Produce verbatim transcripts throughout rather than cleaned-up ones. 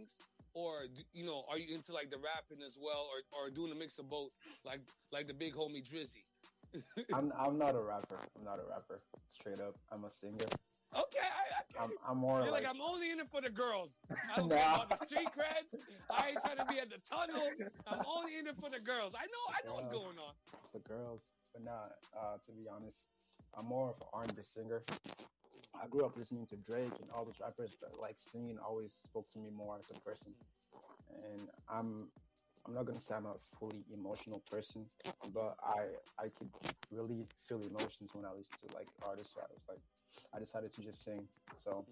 things, or you know, are you into like the rapping as well, or or doing a mix of both, like like the big homie Drizzy? I'm I'm not a rapper. I'm not a rapper. Straight up, I'm a singer. Okay, I, I, I'm I'm more you're like, like, I'm only in it for the girls. I don't nah. care about the street creds. I ain't trying to be at the tunnel. I'm only in it for the girls. I know, I know what's going on. It's the girls, but nah. Uh, to be honest, I'm more of an R and B singer. I grew up listening to Drake and all those rappers, but like singing always spoke to me more as a person. And I'm I'm not gonna say I'm a fully emotional person, but I I could really feel emotions when I listen to like artists. So I was like, I decided to just sing. So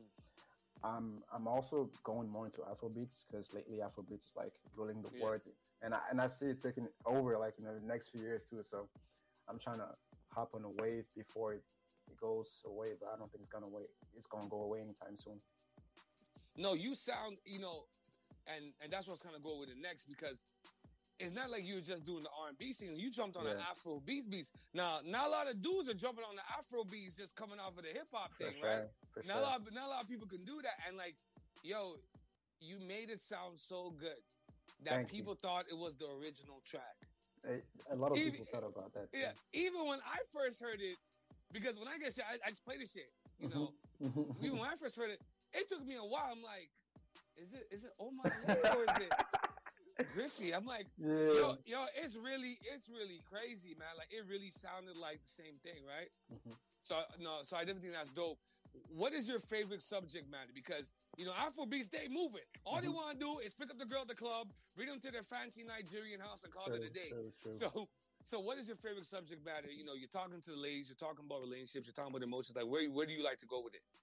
I'm I'm also going more into Afrobeats because lately Afrobeats is like ruling the Yeah. world, and I and I see it taking over like in the next few years too. So I'm trying to hop on a wave before it, it goes away, but I don't think it's gonna wait. It's gonna go away anytime soon. No, you sound, you know, and and that's what's kind of go with it next, because it's not like you were just doing the R and B scene. You jumped on Yeah. the Afro beats beats. Now, not a lot of dudes are jumping on the Afro beats just coming off of the hip hop thing, sure, right? for Not sure. a lot, not a lot of people can do that. And like, yo, you made it sound so good that Thank people you. thought it was the original track. A, a lot of Even- people thought about that too. Yeah, even when I first heard it, because when I get shit, I, I just play the shit. You know, Mhm. even when I first heard it, it took me a while. I'm like, is it is it Oh My Lord or is it Griffey? I'm like, Yeah. yo, yo, it's really, it's really crazy, man. Like, it really sounded like the same thing, right? Mhm. So, no, so I definitely think that's dope. What is your favorite subject matter? Because, you know, Afrobeats, they move it. All they Mhm. want to do is pick up the girl at the club, bring them to their fancy Nigerian house and call True, it a day. true, true. So, so what is your favorite subject matter? You know, you're talking to the ladies, you're talking about relationships, you're talking about emotions. Like, where, where do you like to go with it?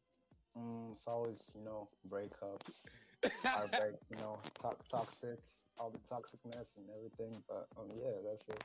Mm, it's always, you know, breakups, heartbreaks, you know, to- toxic, all the toxicness and everything. But um, yeah, that's it.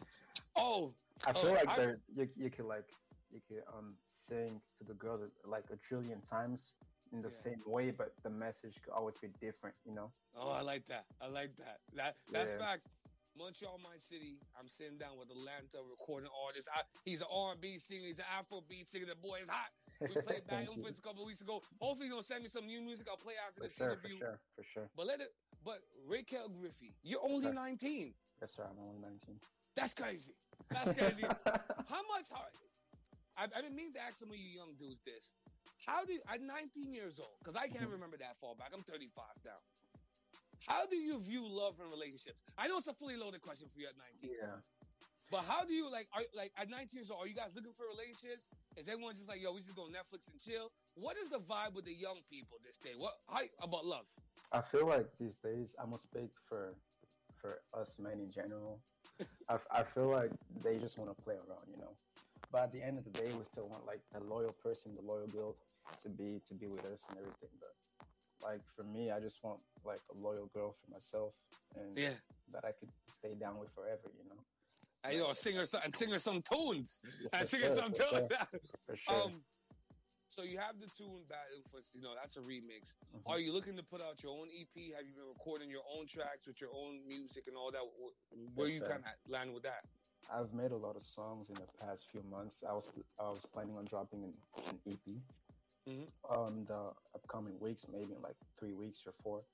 Oh, I feel oh, like I- there you you could like you could um sing to the girls like a trillion times in the Yeah. same way, but the message could always be different, you know. Oh, I like that. I like that. That that's Yeah. facts. Montreal, my city. I'm sitting down with Atlanta recording artist. I, he's an R and B singer. He's an Afrobeat singer. The boy is hot. We played back Thank you. influence a couple of weeks ago. Hopefully, he's gonna send me some new music. I'll play after For this sure, for interview. sure, for sure. But let it. But Raquel Griffey, you're only Sure. nineteen. Yes, sir. I'm only nineteen. That's crazy. That's crazy. How much? How, I, I've been meaning to ask some of you young dudes this. How do I'm nineteen years old? Because I can't remember that far back. I'm thirty-five now. How do you view love and relationships? I know it's a fully loaded question for you at nineteen. Yeah. But how do you like are like at nineteen years old, are you guys looking for relationships? Is everyone just like, yo, we just go Netflix and chill? What is the vibe with the young people this day? What how, about love? I feel like these days, I'm gonna speak for for us men in general. I, I feel like they just want to play around, you know. But at the end of the day, we still want like the loyal person, the loyal girl, to be to be with us and everything. But like for me, I just want like a loyal girl for myself, and Yeah. that I could stay down with forever, you know. I you know, sing her some and sing her some tunes. Yeah, and for sing her sure, some for tunes. For sure. Um so you have the tune Bad Influence, you know, that's a remix. Mhm. Are you looking to put out your own E P? Have you been recording your own tracks with your own music and all that? Where Yes, you sir. kind of land with that? I've made a lot of songs in the past few months. I was I was planning on dropping an, an E P Mhm. um the upcoming weeks, maybe in like three weeks or four.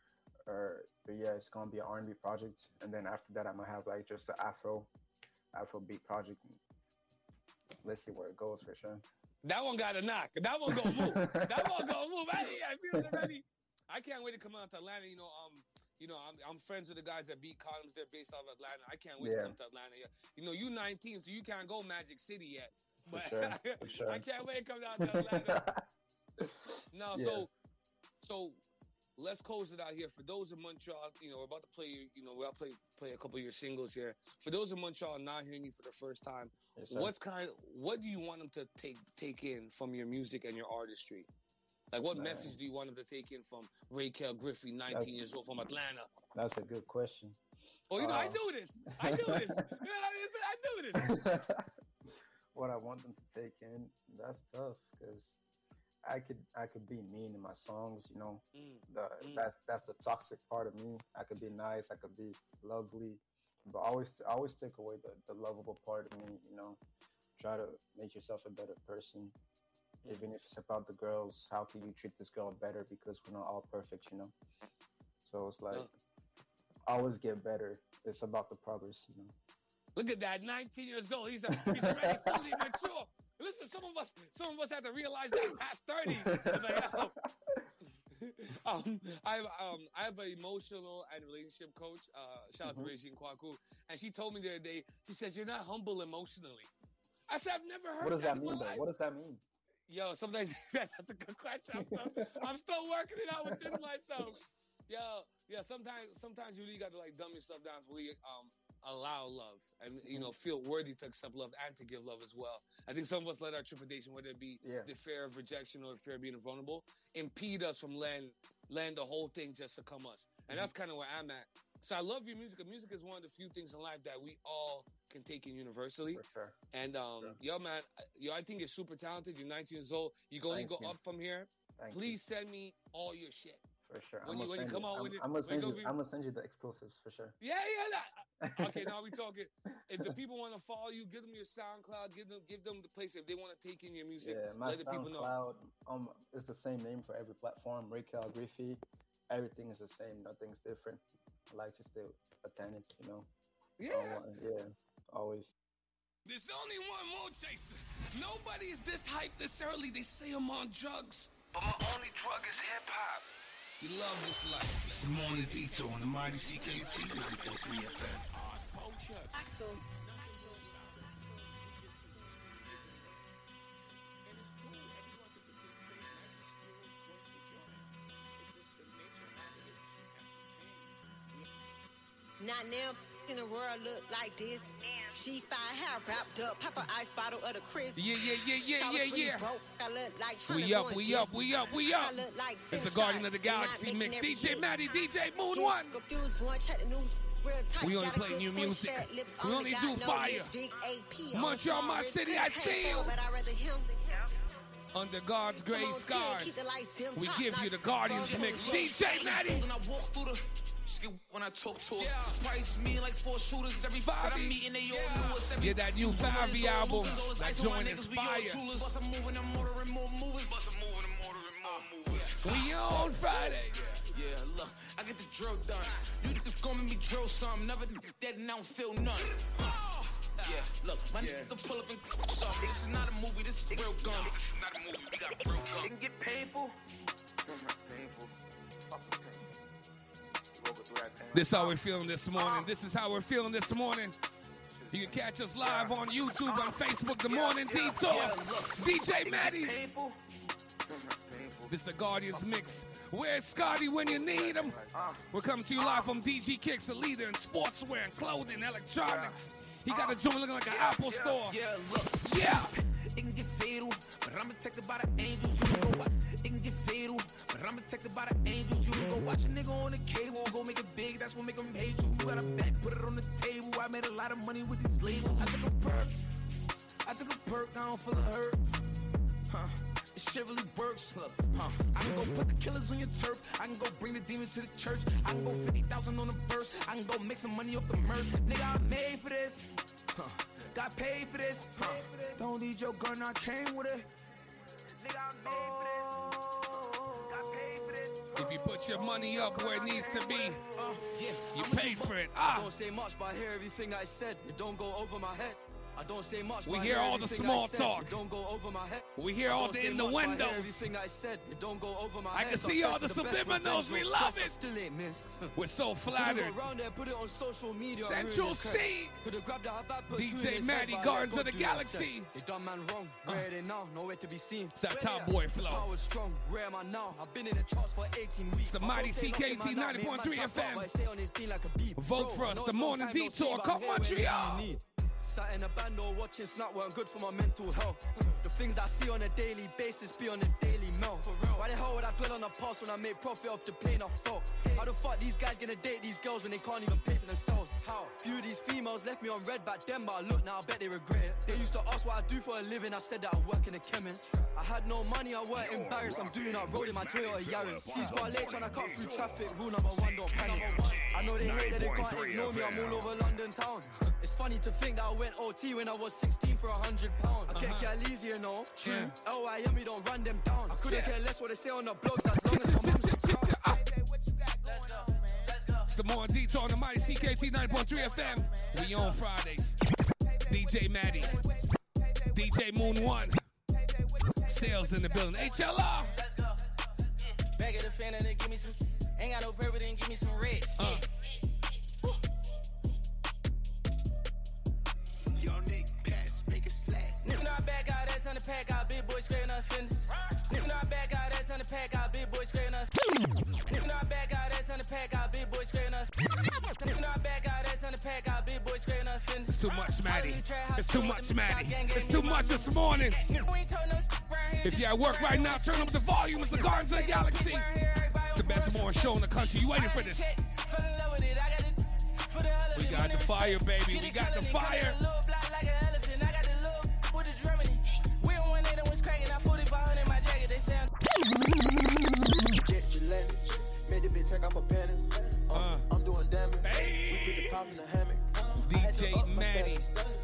Or but yeah, it's gonna be an R and B project, and then after that, I'm gonna have like just an Afro Afro beat project. Let's see where it goes for sure. That one got a knock. That one gonna move. That one gonna move. I, I feel it already. I can't wait to come out to Atlanta. You know, um, you know, I'm I'm friends with the guys that beat Columns. They're based out of Atlanta. I can't wait Yeah. to come to Atlanta. Yeah. You know, you nineteen, so you can't go Magic City yet. But sure, for sure. I can't wait to come down to Atlanta. No, Yeah. so so let's close it out here. For those in Montreal, you know, we're about to play, you know, we're about to play play a couple of your singles here. For those in Montreal not hearing you for the first time, Yes, sir. what's kind what do you want them to take take in from your music and your artistry? Like, what Man. message do you want them to take in from Raquel Griffey, nineteen That's- years old from Atlanta? That's a good question. Oh, you know, I Uh, do this. I do this. You know, I do this. What I want them to take in, that's tough because I could I could be mean in my songs, you know. Mm, The mm. that's that's the toxic part of me. I could be nice, I could be lovely, but always always take away the, the lovable part of me, you know. Try to make yourself a better person. Even if it's about the girls, how can you treat this girl better? Because we're not all perfect, you know. So it's like, yeah. always get better. It's about the progress, you know. Look at that, nineteen years old. He's a, he's already fully mature. Listen, some of us, some of us had to realize that past thirty. It's like, oh. um, I have um, I have an emotional and relationship coach. Uh, shout out mm-hmm. to Regine Kwaku, and she told me the other day. She says you're not humble emotionally. I said I've never heard. What does that, that mean, though? What does that mean? Yo, sometimes that's a good question. I'm still, I'm still working it out within myself. Yo, yeah, sometimes sometimes you really got to like dumb yourself down to really um allow love and you know feel worthy to accept love and to give love as well. I think some of us let our trepidation, whether it be yeah. the fear of rejection or the fear of being vulnerable, impede us from letting letting the whole thing just succumb us. And that's kind of where I'm at. So I love your music. Music is one of the few things in life that we all can take in universally. For sure. And um, sure. yo, man, yo, I think you're super talented. You're nineteen years old. You're going to go you. up from here. Thank Please you. send me all your shit. For sure. When I'm you when you come you. out I'm, with it, I'm gonna send you. be... I'm gonna send you the exclusives for sure. Yeah, yeah. That... Okay, now we talking. If the people want to follow you, give them your SoundCloud. Give them, give them the place if they want to take in your music. Yeah, my let the people know. SoundCloud. Um, it's the same name for every platform. Raquel Griffey. Everything is the same. Nothing's different. I like to stay authentic, you know. Yeah. Um, yeah. Always. There's only one more chaser. Nobody is this hyped this early. They say I'm on drugs, but my only drug is hip hop. You love this life. It's the morning detour on the Mighty C K U T ninety point three F M. Axel. Not now in the world look like this. She fine hair wrapped up, pop an ice bottle of the Chris. Yeah, yeah, yeah, yeah, yeah, yeah. Broke. I look like we up, we up, we up, we up. Like it's the Guardian of the Galaxy mix. D J Maddie, D J Moon yeah, One. Confused, going check the news. Real tight. We only play new music. We only do fire. Montreal, my city, I see you. Under God's gray skies, we give you the Guardians mix. D J Maddie. When I talk to her, yeah. Price me like four shooters every five that I'm meeting, they all knew us. Yeah, that new Favi album, that joint is fire. Bust a move and I'm ordering more movers. Bust a move and I'm ordering more movers. We on Friday. Yeah, look, I get the drill done. You just gonna make me drill something. Never dead and I don't feel none. Oh. Yeah, look, my yeah. niggas to pull up and something. This is not a movie, this is real guns. No, this is not a movie, we got real guns. It can get painful. Painful. This is how we're feeling this morning. This is how we're feeling this morning. You can catch us live on YouTube, on Facebook, The Morning Detour. D J Maddie. This is the Guardians mix. Where's Scotty when you need him? We're coming to you live from D G Kicks, the leader in sportswear and clothing, electronics. He got a joint looking like an Apple store. Yeah, look. Yeah. It can get fatal, but I'm protected by the angels. You can go watch. It can get fatal, but I'm protected by the angels. You can go watch a nigga on the cable, go make it big. That's what make him hate you. You got a bet, put it on the table. I made a lot of money with these labels. I took a perk. I took a perk. I don't feel a hurt. Huh? This shit really works. Look, huh? I can go put the killers on your turf. I can go bring the demons to the church. I can go fifty thousand on the verse. I can go make some money off the merch. Nigga, I made for this. Huh? Got paid for this, huh? Don't need your gun, I came with it. Nigga, I made for this. Got paid for this. If you put your money up where it needs to be, uh, yeah, you paid for it. Ah. I don't say much, but I hear everything I said. It don't go over my head. I don't say much. We hear all the small talk. It don't go over my head. We hear all the innuendos. Everything I said, it don't go over my I head. can see all the subliminals. We love it. Still ain't missed. We're so flattered. Around there, put it on social media. Central C. D J Maddie, Guardians of the Galaxy. They done man wrong. Where they now? Nowhere to be seen. It's that top boy flow. I was strong. Where am I now? I've been in the charts for eighteen weeks. It's the Mighty C K T ninety point three F M. Vote for us. The Morning Detour. Come Montreal. Sat in a band or watching Snap weren't good for my mental health. The things I see on a daily basis be on a daily melt. Why the hell would I dwell on the past when I make profit off the pain I felt? How the fuck these guys gonna date these girls when they can't even pay for themselves? How? Few of these females left me on red back then, but I look now, I bet they regret it. They used to ask what I do for a living, I said that I work in a chemist. I had no money, I weren't embarrassed, I'm doing that road in my Toyota Yaris. She's got late trying to cut through traffic, rule number one, don't panic. I know they hate that they can't ignore me, I'm all over London town. It's funny to think that I went O T when I was sixteen for a hundred pounds. I can't get easy, you know. True. L I M, we don't run them down. I couldn't care less what they say on the blogs as long as my mum's proud. It's the Morning Detour on the mighty C K T nine point three F M. We on Fridays. D J Maddie, D J Moon One, Sales in the building. H L R. Back at the fan and they give me some. Ain't got no purple, then give me some red. Uh. Nigga know I back out that ton to pack out, big boy scraping up fenders. Nigga know I back out that ton to pack out, big boy scraping up. Nigga know I back out that ton to pack out, big boy scraping up. Nigga know I back out that ton to pack out, big boy scraping up fenders. It's too much, Maddie. It's too much, Maddie. It's too much this morning. If you're at work right now, turn up the volume. It's the Guardians of the Galaxy. The best morning show in the country. You waiting for this? We got the fire, baby. We got the fire. Made the bitch take off her panties. Uh, I'm doing damage. Hey. We put the pounds in the hammock. D J Maddie.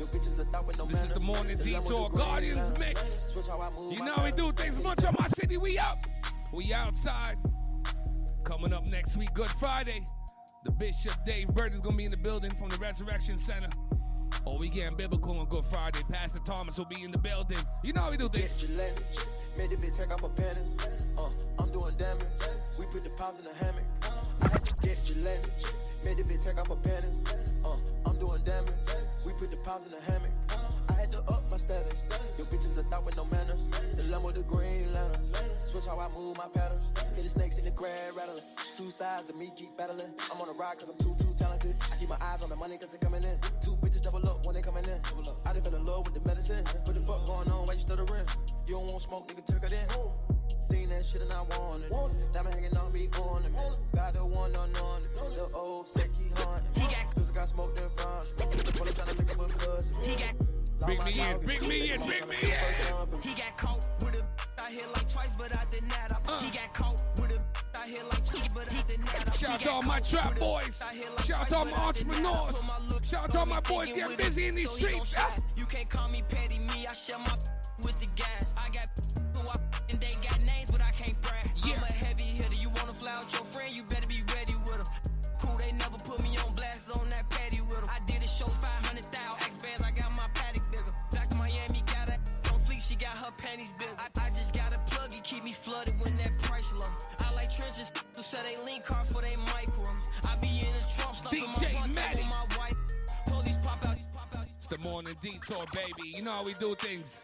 This is the Morning Detour Guardians mix. You know we do things much on my city. We up. We outside. Coming up next week, Good Friday. The Bishop Dave Bird is gonna be in the building from the Resurrection Center. Oh, we getting biblical on Good Friday. Pastor Thomas will be in the building. You know how we do things. Made the bitch take off her panties. Uh, I'm doing damage. We put the pounds in the hammock. I had to jet Gillette. Made the bitch take off her panties. Uh, I'm doing damage. We put the pounds in the hammock. I had to up my status. Your bitches are thought with no manners. The Lambo, the green lantern. Switch how I move my patterns. Hit the snakes in the crab rattling. Two sides of me keep battling. I'm on a ride cause I'm too, too talented. I keep my eyes on the money cause they coming in. Two bitches double up when they coming in. I done fell in love with the medicine. What the fuck going on? Why you stuttering? You don't want smoke, nigga, take it in. Seen that shit and I want it. Diamond hanging on me on it. Got the one on on it. The old sick he haunting. He got cause I got smoked in front. The police trying to make up a cousin. He got Bring me in, bring me in, bring me in. He got caught with a I hit like twice, but I did not. Uh. He got caught with a I hit like twice, but I did not. Shout out to all my trap boys. Shout out to all my entrepreneurs. Shout out to all my boys getting busy in these streets. You can't call me petty, me. I share my with the guys. I got who I and they got names, but I can't brag. Yeah. I'm a heavy hitter. You wanna fly with your friend? You better be ready with them. Cool, they never put me on blast on that patty with them. I did a show five hundred thousand. X bands, I got my paddock bigger. Back to Miami, got her on fleek. She got her panties bigger. I, I just got a plug it, keep me flooded when that price low. I like trenches, who said they lean car for they micros. I be in the trunk, stuffing my blunts up with my wife. Police pop out, pop out. It's the Morning Detour, baby. You know how we do things.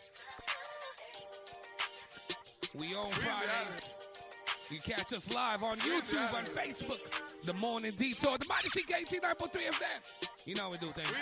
We on Fridays. You catch us live on YouTube, on Facebook. The Morning Detour, the mighty C K T nine point three F M. You know how we do things.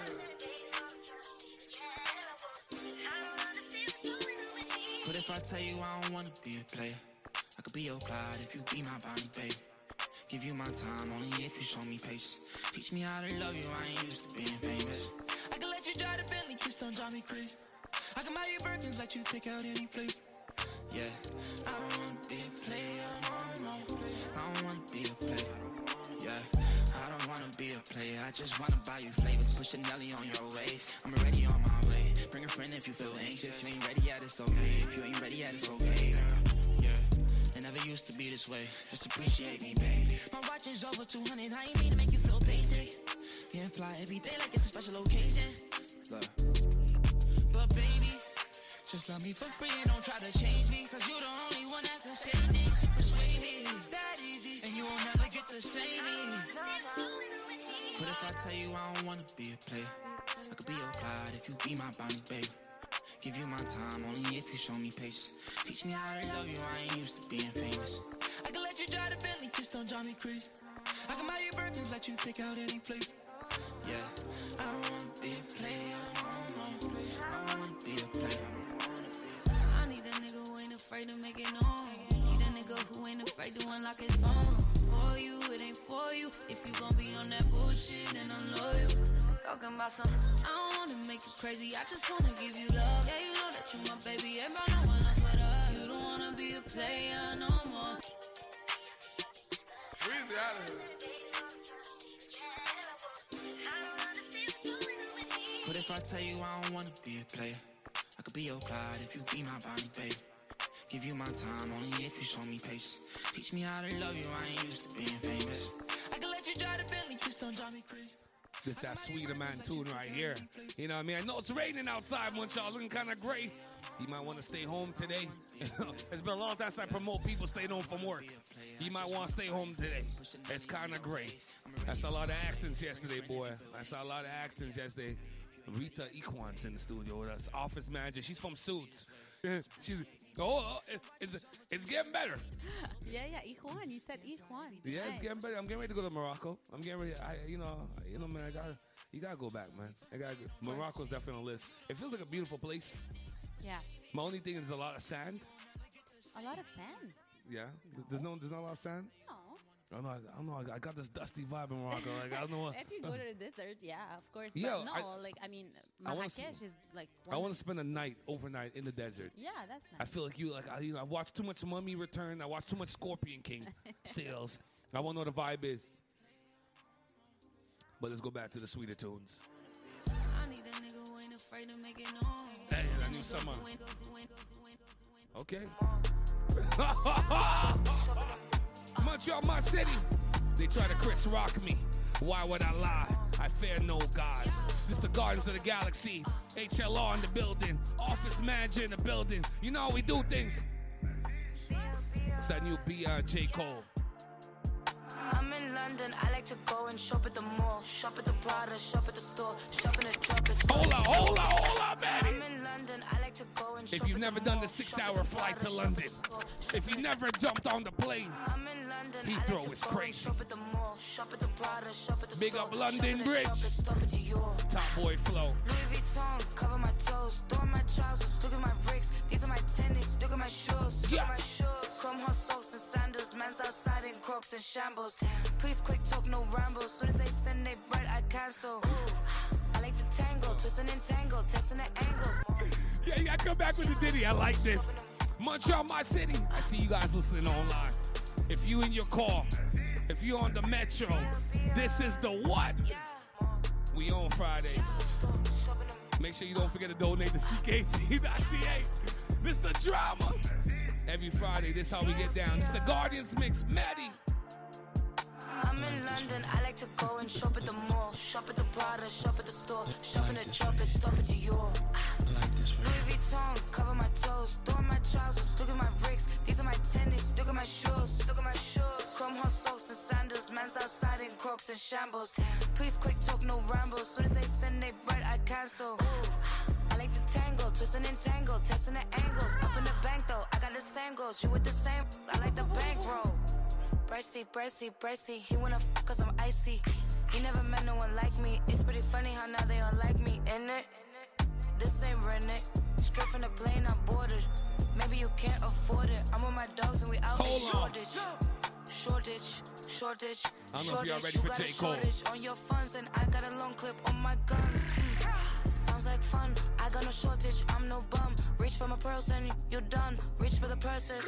What if I tell you I don't wanna be a player? I could be your Clyde if you be my Bonnie, baby. Give you my time only if you show me patience. Teach me how to love you, I ain't used to being famous. I can let you drive the Bentley, just don't drive me crazy. I can buy you Birkins, let you pick out any flavor. Yeah, I don't wanna be a player, no, no. I don't wanna be a player. Yeah, I don't wanna be a player. I just wanna buy you flavors. Push a Nelly on your waist. I'm already on my way. Bring a friend if you feel anxious. You ain't ready yet, it's okay. If you ain't ready yet, it's okay, girl. Yeah, it never used to be this way. Just appreciate me, baby. My watch is over two hundred. I ain't mean to make you feel basic. Can't fly every day like it's a special occasion. Look. But baby, just love me for free and don't try to change me. Cause you the only one that can say things to persuade me. That easy, and you won't never get to save me. What if I tell you I don't wanna be a player? I could be your Clyde if you be my Bonnie, baby. Give you my time only if you show me patience. Teach me how to love you, I ain't used to being famous. I can let you drive the Bentley, just don't drive me crazy. I can buy you Birkins, let you pick out any flavor. Yeah, I don't wanna be a player, no, no. I don't wanna be a player. I need a nigga who ain't a afraid to make it known. Need a nigga who ain't afraid to unlock his phone. For you, it ain't for you. If you gon' be on that bullshit, then I'm loyal. Talking about some, I don't wanna make you crazy, I just wanna give you love. Yeah, you know that you my baby, ain't about no one else but us. You don't wanna be a player no more. Breezy out of here. What if I tell you I don't wanna be a player? I could be your Clyde if you be my Bonnie, baby. Give you my time only if you show me patience. Teach me how to love you, I ain't used to being famous. I can let you drive the Bentley, just don't drive me crazy. This that sweeter man tune right here. You know what I mean? I know it's raining outside, Montreal, looking kind of gray. You might want to stay home today. It's been a long time since I promote people staying home from work. You might want to stay home today. It's kind of gray. I saw a lot of accents yesterday, boy. I saw a lot of accents yesterday. Rita Equan's in the studio with us. Office manager. She's from Suits. She's, oh, it, it's, it's getting better. Yeah, yeah, Ijuan. You said Ijuan. Yeah, nice. It's getting better. I'm getting ready to go to Morocco. I'm getting ready. I, you know, you know, man. I gotta, you gotta go back, man. I gotta. Go. Morocco's definitely on the list. It feels like a beautiful place. Yeah. My only thing is a lot of sand. A lot of sand. Yeah. No. There's no, there's not a lot of sand. No. I don't know. I don't know. I got this dusty vibe in Morocco. Like I don't know. What, If you go to the desert, yeah, of course. But Yo, no, I- like I mean, I wanna Marrakesh s- is like. I one want of- to spend a night, overnight in the desert. Yeah, that's nice. I feel like you, like I, you know, I watched too much Mummy Return. I watched too much Scorpion King sales. I want to know what the vibe is. But let's go back to the sweeter tunes. I need a nigga who ain't afraid to make it known. Hey, Need a I need nigga someone. who ain't- who ain't- who ain't- who ain't- Okay. Montreal, my city. They try to Chris Rock me. Why would I lie? I fear no gods. This the Guardians of the Galaxy. H L R in the building. Office manager in the building. You know how we do things. It's that new B uh, J. Cole. I'm in London, I like to go and shop at the mall, shop at the Prada, shop at the store, shop in the Tropics. Hold up, hold up, hold up, I'm Maddie. in London, I like to go and shop If you've at never the done mall, the shop six-hour at the flight to Prada, shop London, at the store, shop if you in- never jumped on the plane, I'm in London, Heathrow I like is to go crazy. and shop at the mall, shop at the Prada, shop at the Big store, up shop London in the Bridge. Tropics, stop at Dior. Top Boy Flow. Louis Vuitton, cover my toes, throw on my trousers, look at my bricks, these are my tennis, look at my shoes, look Yeah. at my shoes. Chrome hot socks and sandals, man's outside in Crocs and shambles. Please quick talk, no rambles, soon as they send they bread, I cancel. Ooh, I like to tangle, twist and entangle, testing the angles. Yeah, you gotta come back with the ditty. I like this. Montreal, my city. I see you guys listening online. If you in your car, if you on the metro, this is the what? We on Fridays. Make sure you don't forget to donate to C K T dot C A. This the drama. Every Friday, this how we get down. It's the Guardians mix. Maddie. I'm in London, I like to go and shop at the mall, shop at the Prada, shop at the store, shop in the Tropics, stop at Dior. Louis Vuitton, cover my toes, throw on my trousers, look at my bricks, these are my tennis, look at my shoes, look at my shoes. Chrome hot socks and sandals, man's outside in Crocs and shambles. Please quick talk, no rambles, soon as they send they bread, I cancel. Ooh, I like to tangle, twist and entangle, testing the angles, up in the bank though, I got the same goals, you with the same, I like the bankroll. Bracy, bracy, bracy, he wanna f cause I'm icy. He never met no one like me. It's pretty funny how now they all like me, ain't it? This ain't rented. Straight from the plane, I boarded. Maybe you can't afford it. I'm with my dogs and we out in Hold on. shortage. Shortage, shortage, I don't know if y'all shortage. ready You for got J. a Cole. shortage on your funds and I got a long clip on my guns. Hmm. Sounds like fun. I got no shortage, I'm no bum. Reach for my pearls and you're done. Reach for the purses.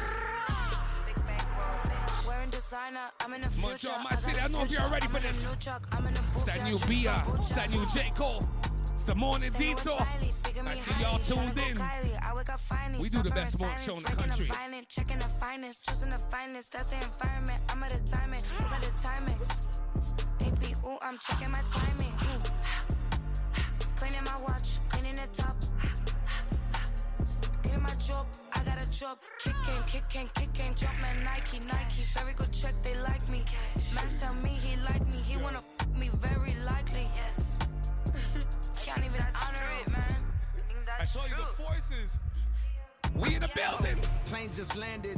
Wearing designer, I'm in the future. Montreal, my got city. a I know if y'all future. ready for I'm in a this. new truck, I'm in a booth, It's that yeah, new drink B I. kombucha. It's that new J. Cole. It's the morning Say what's detour. Miley, speaking I me see y'all highly, tuned tryna go in. Kylie. I wake up finally, We do the suffering best morning silence, show in the waking up country. violent, checking the finest, choosing the finest. That's the environment. I'm at a timing. Look at the timings. A P, ooh, I'm checking my timing. Ooh. Cleaning my watch, cleaning the top. Getting my job, I got a job. Kicking, kicking, kicking. Jumpman, Nike, Nike. Very good check, they like me. Man tell me he like me. He wanna f me very likely. Can't even honor it, man. I show you the forces. We in the building. Plane just landed.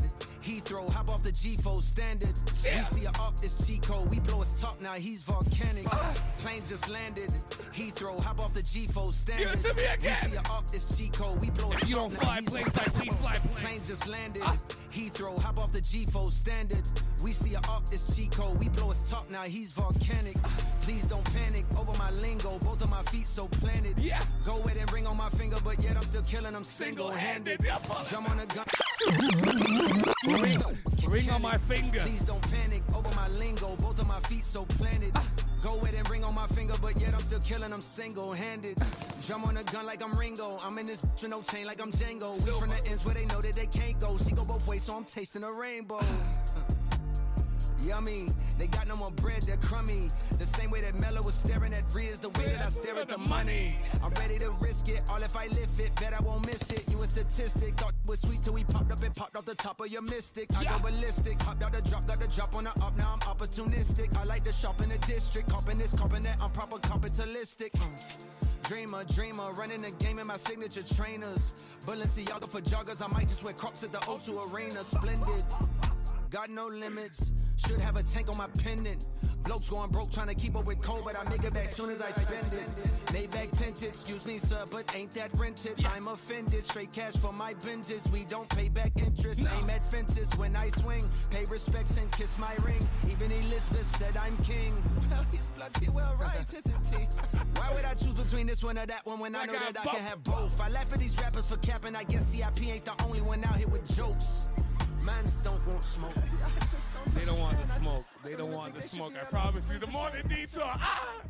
Heathrow, hop off the G four standard. Yeah. We see her up, it's G-Code. We blow his top, now he's volcanic. Plane just landed. Heathrow, hop off the G four standard. Give it to me again. We see her up, it's G-Code. We blow his You top, don't now fly he's planes like we fly planes. Plane just landed. Ah. Heathrow, hop off the G four standard. We see her up, it's G-Code. We blow his top, now he's volcanic. Please don't panic over my lingo. Both of my feet so planted. Yeah. Go ahead and ring on my finger, but yet I'm still killing them single-handed. Single-handed. Jump on a gun. Ring, ring on my finger. Please don't panic over my lingo. Both of my feet so planted. Go ahead and ring on my finger, but yet I'm still killing them single-handed. Drum on a gun like I'm Ringo. I'm in this with no chain like I'm Django. We from the ends where they know that they can't go. She go both ways, so I'm tasting a rainbow. Yummy, they got no more bread, they're crummy. The same way that Mello was staring at Riz, the way that I stare at the money. I'm ready to risk it, all if I lift it, bet I won't miss it. You a statistic, thought it was sweet till we popped up and popped off the top of your mystic. I go ballistic, hopped out the drop, got the drop on the up, now I'm opportunistic. I like to shop in the district, copping this, copping that, I'm proper capitalistic. Dreamer, dreamer, running the game in my signature trainers. Balenciaga for joggers, I might just wear Crocs at the O two Arena. Splendid, got no limits. Should have a tank on my pendant. Blokes going broke trying to keep up with cold, but I make it back soon as I spend it. Maybach tinted, excuse me, sir, but ain't that rented? I'm offended. Straight cash for my Benzes. We don't pay back interest. No. Aim at fences when I swing. Pay respects and kiss my ring. Even Elizabeth said I'm king. Well, he's bloody well right, isn't he? Why would I choose between this one or that one when I, I know that both. I can have both? I laugh at these rappers for capping. I guess C I P ain't the only one out here with jokes. Mans don't want smoke. They don't want the smoke. They don't want the smoke. I promise you. The morning detour. Ah!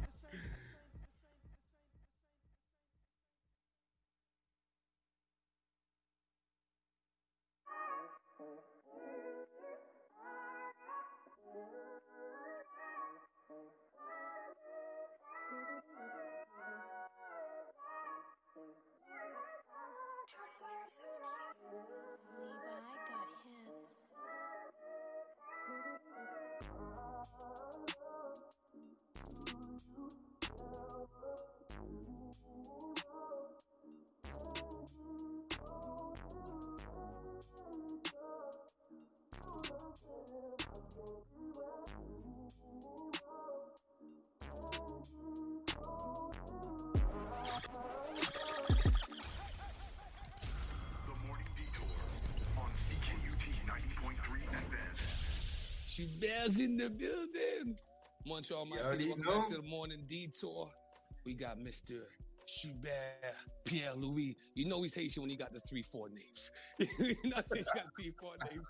Bears in the building. Montreal, my city. Welcome back to the morning detour. We got Mister Schubert Pierre Louis. You know he's Haitian when he got the three, four names. You know he's got three, four names.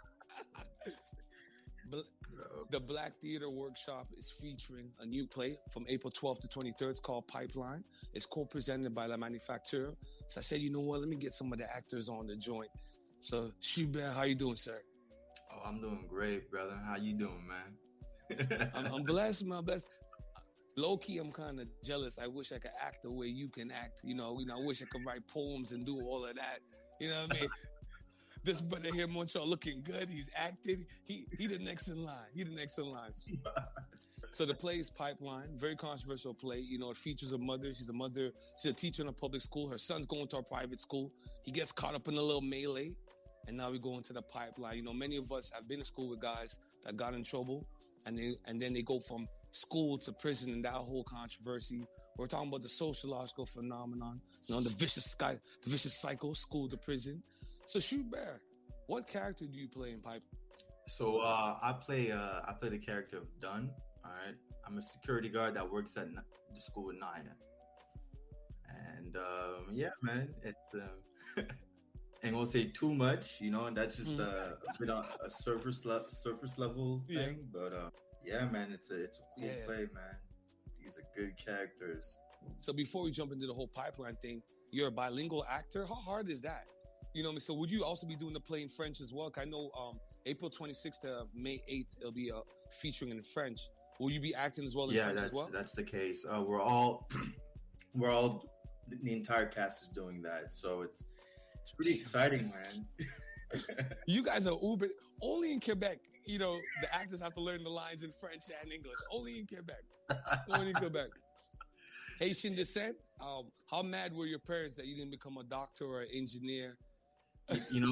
The Black Theater Workshop is featuring a new play from April twelfth to twenty-third. It's called Pipeline. It's co-presented by La Manufacture. So I said, you know what? Let me get some of the actors on the joint. So Schubert, how you doing, sir? Oh, I'm doing great, brother. How you doing, man? I'm, I'm blessed, man. I'm blessed. Low key, I'm kind of jealous. I wish I could act the way you can act. You know, you know, I wish I could write poems and do all of that. You know what I mean? This brother here, Montreal, looking good. He's acting. He he the next in line. He the next in line. So the play is Pipeline, very controversial play. You know, it features a mother. She's a mother. She's a teacher in a public school. Her son's going to a private school. He gets caught up in a little melee. And now we go into the pipeline. You know, many of us have been to school with guys that got in trouble, and they and then they go from school to prison, and that whole controversy. We're talking about the sociological phenomenon, you know, the vicious sky, the vicious cycle, school to prison. So, Schubert, what character do you play in Pipe? So uh, I play uh, I play the character of Dunn. All right, I'm a security guard that works at the school with Naya, and um, yeah, man, it's. Uh, Ain't gonna say too much, you know, and that's just uh, a bit on a surface le- surface level thing. Yeah. But uh, yeah, man, it's a it's a cool yeah. play, man. These are good characters. So before we jump into the whole pipeline thing, you're a bilingual actor. How hard is that? You know what I mean? So would you also be doing the play in French as well? I know um, April twenty-sixth to May eighth, it'll be uh, featuring in French. Will you be acting as well in yeah, French that's, as well? that's the case. Uh, we're all we're all the entire cast is doing that, so it's. It's pretty exciting, man. You guys are uber. Only in Quebec, you know, the actors have to learn the lines in French and English. Only in Quebec. Only in Quebec. Haitian descent. Um, how mad were your parents that you didn't become a doctor or an engineer? You know,